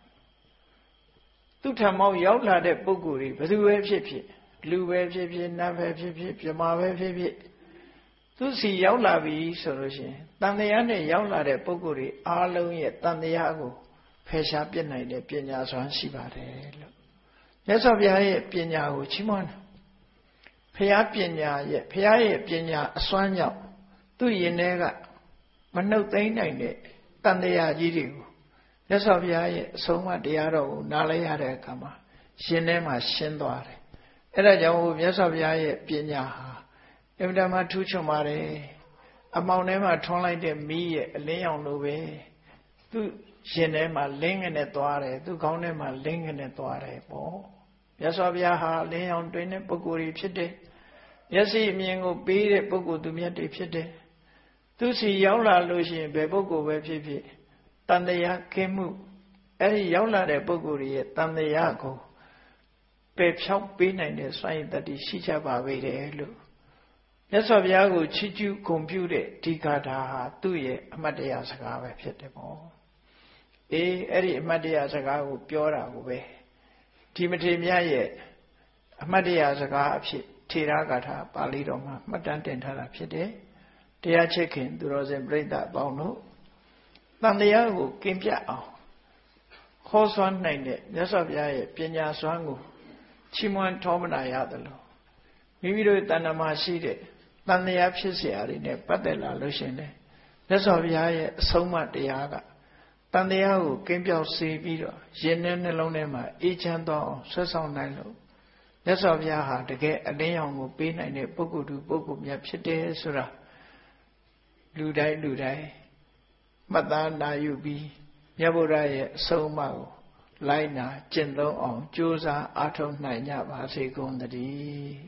သူထံမောက်ရောက်လာတဲ့ပုဂ္ဂိုလ်တွေဘယ်သူပဲဖြစ်ဖြစ်လူပဲဖြစ်ဖြစ်နတ်ပဲဖြစ်ဖြစ်ပြမပဲဖြစ်ဖြစ်သူစီရောက်လာပြီဆိုလို့ရှိရင်တန်တရားနဲ့ရောက်လာတဲ့ပုဂ္ဂိုလ်တွေအားလုံးရဲ့တန်တရားကိုဖယ်ရှားပြစ်နိုင်တဲ့ပညာစွမ်းရှိပါတယ်လို့မြတ်စွာဘုရားရဲ့ပညာကိုချီးမွမ်းတယ်ဘုရားပညာရဲ့ဘုရားရဲ့ပညာအစွမ်းကြောင့်သူ့ရင်ထဲကမနှုတ်သိမ်းနိုင်တဲ့တန်တရားကြီးတွေကိုမြတ်စွာဘုရားရဲ့အဆုံးအမတရားတော်ကိုနားလဲရတဲ့အခါမှာရှင်ထဲမှာရှင်းသွားတယ်အဲ့ဒါကြောင့်မြတ်စွာဘုရားရဲ့ပညာဟာအမှန်တမ်းထူးချွန်ပါတယ်အမောင်ထဲမှာထွန်းလိုက်တဲ့မီးရဲ့အလင်းရောင်လိုပဲသူရှင်ထဲမှာလင်းငနဲ့သွားတယ်သူခေါင်းထဲမှာလင်းငနဲ့သွားတယ်ပေါ့မြတ်စွာဘုရားဟာလင်းရောင်တွင်တဲ့ပုဂ္ဂိုလ်တွေဖြစ်တယ်မျက်စိအမြင်ကိုပေးတဲ့ပုဂ္ဂိုလ်သူမြတ်တွေဖြစ်တယ်သူစီရောက်လာလို့ရှိရင်ဘယ်ပုဂ္ဂိုလ်ပဲဖြစ်ဖြစ်တန်တရားကင်းမှုအဲ့ဒီရောက်လာတဲ့ပုဂ္ဂိုလ်ရဲ့တန်တရားကိုပယ်ဖြောက်ပေးနိုင်တဲ့စွမ်းရည်တတ္တိရှိကြပါပေတယ်လို့မြတ်စွာဘုရားကိုချီးကျူးဂုဏ်ပြုတဲ့ဒီဂါထာဟာသူ့ရဲ့အမတ်တရားစကားပဲဖြစ်တယ်ပေါ့အေးအဲ့ဒီအမတ်တရားစကားကိုပြောတာကိုပဲဒီမထေရမြတ်ရဲ့အမတ်တရားစကားအဖြစ်ထေရဂါထာပါဠိတော်မှာမှတ်တမ်းတင်ထားတာဖြစ်တယ်တရားချစ်ခင်သူတော်စင်ပြိဿအပေါင်းတို့တန်တရားကိုကင်ပြအောင်ခေါ်စွမ်းနိုင်တဲ့မြတ်စွာဘုရားရဲ့ပညာစွမ်းကိုချီးမွမ်းထောမနာရတယ်လို့မိမိတို့တဏ္ဍာမှာရှိတဲ့တန်တရားဖြစ်เสียရည်နဲ့ပတ်သက်လာလို့ရှင်လေမြတ်စွာဘုရားရဲ့အဆုံးအမတရားကတန်တရားကိုကင်းပြောက်စေပြီးတော့ရင်ထဲနှလုံးထဲမှာအေးချမ်းသောအောင်ဆွဲဆောင်နိုင်လို့မြတ်စွာဘုရားဟာတကယ်အလင်းရောင်ကိုပေးနိုင်တဲ့ပုဂ္ဂိုလ်သူပုဂ္ဂိုလ်များဖြစ်တယ်ဆိုတာလူတိုင်းမှတ်သားနာယူပြီးမြတ်ဗုဒ္ဓရဲ့အဆုံးအမကိုလိုက်နာကျင့်သုံးအောင်ကြိုးစားအားထုတ်နိုင်ကြပါစေကုန်သတည်း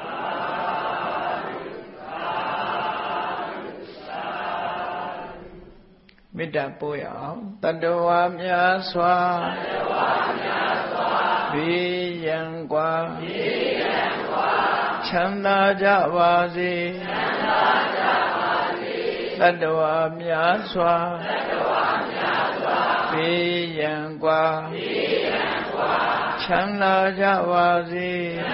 မေတ္တာပို့ရအောင်တတ္တဝါများစွာဘေးရန်ကွာချမ်းသာကြပါစေတတ္တဝါများစွာဘေးရန်ကွာချမ်းသာကြပါစေ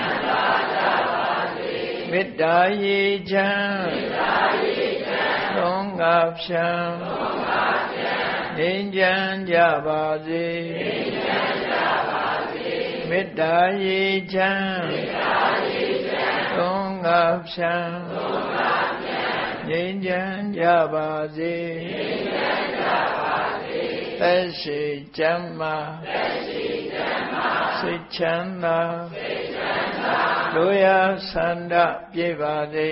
မေတ္တာရေချမ်းသုံးငါဖြံငြိမ်းချမ်းကြပါစေမေတ္တာရေချမ်းသုံးငါဖြံငြိမ်းချမ်းကြပါစေသက်ရှိကျမ်းမာစိတ်ချမ်းသာလူရဆန္ဒပြေပါစေ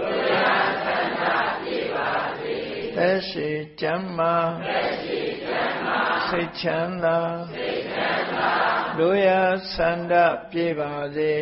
သက်ရှိကျမ်းမာစိတ်ချမ်းသာလူရဆန္ဒပြေပါစေ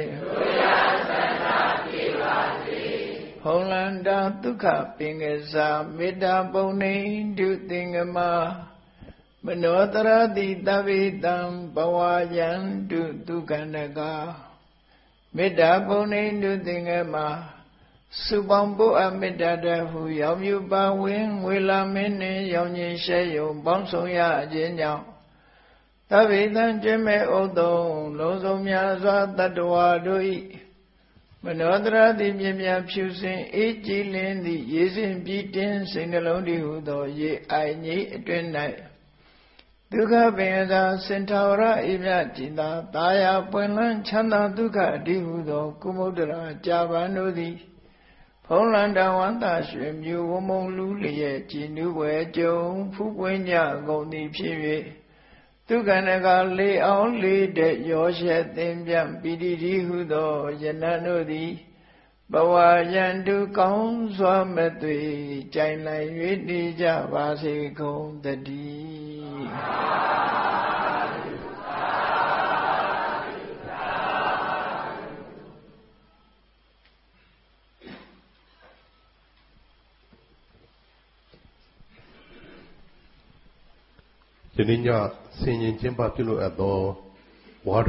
ဟောလန္တာဒုက္ခပင်ကစားမေတ္တာပုံနေဒုသင်္ကမမနောတရတိတဗ္ဗေတံဘဝယံတုဒုက္ခန္တကမေတ္တာပုံနေဒုသင်္ကမစုပေါင်းဖို့အမေတ္တာတဟုရောင်မြူပါဝင်ငွေလာမင်းနှင့်ရောင်ကြီးရှဲယုံပေါင်းဆောင်ရခြင်းကြောင့်တဗ္ဗေတံကျင့်မဲ့ဥဒုံလုံးစုံများစွာတတ္တဝါတို့၏မနောတရတိမြင်မြဖြူစင်အေးကြည်လင်းသည့်ရေစဉ်ပြီးတင်းစိတ်နှလုံးတည်ဟုသောရေအိုင်ကြီးအတွင်၌ဒုက္ခပင်သာစင်ထာဝရအိမြจิตာတာယာပွင့်လန်းချမ်းသာဒုက္ခအတိဟုသောကုမုဒ္ဒရာကြာပန်တို့သည်ဖုံးလန်းတဝန္တာရွှေမြူဝမုံလူလျက်ကြည်နူးွယ်ကြုံဖူးပွင့်ကြကုန်သည်ဖြစ်၍ဒုက္ခနကလေးအောင်လေးတဲ့ရောရှဲသင်ပြပီတိတိဟုသောယနန်တို့သည်ဘဝရန်သူကောင်းစွာမသွေကြိုင်လိုက်၍နေကြပါစေကုန်သတည်းဒီနေ့ညဆင်ញင်ကျင်းပပြုလုပ်အပ်သောဝါ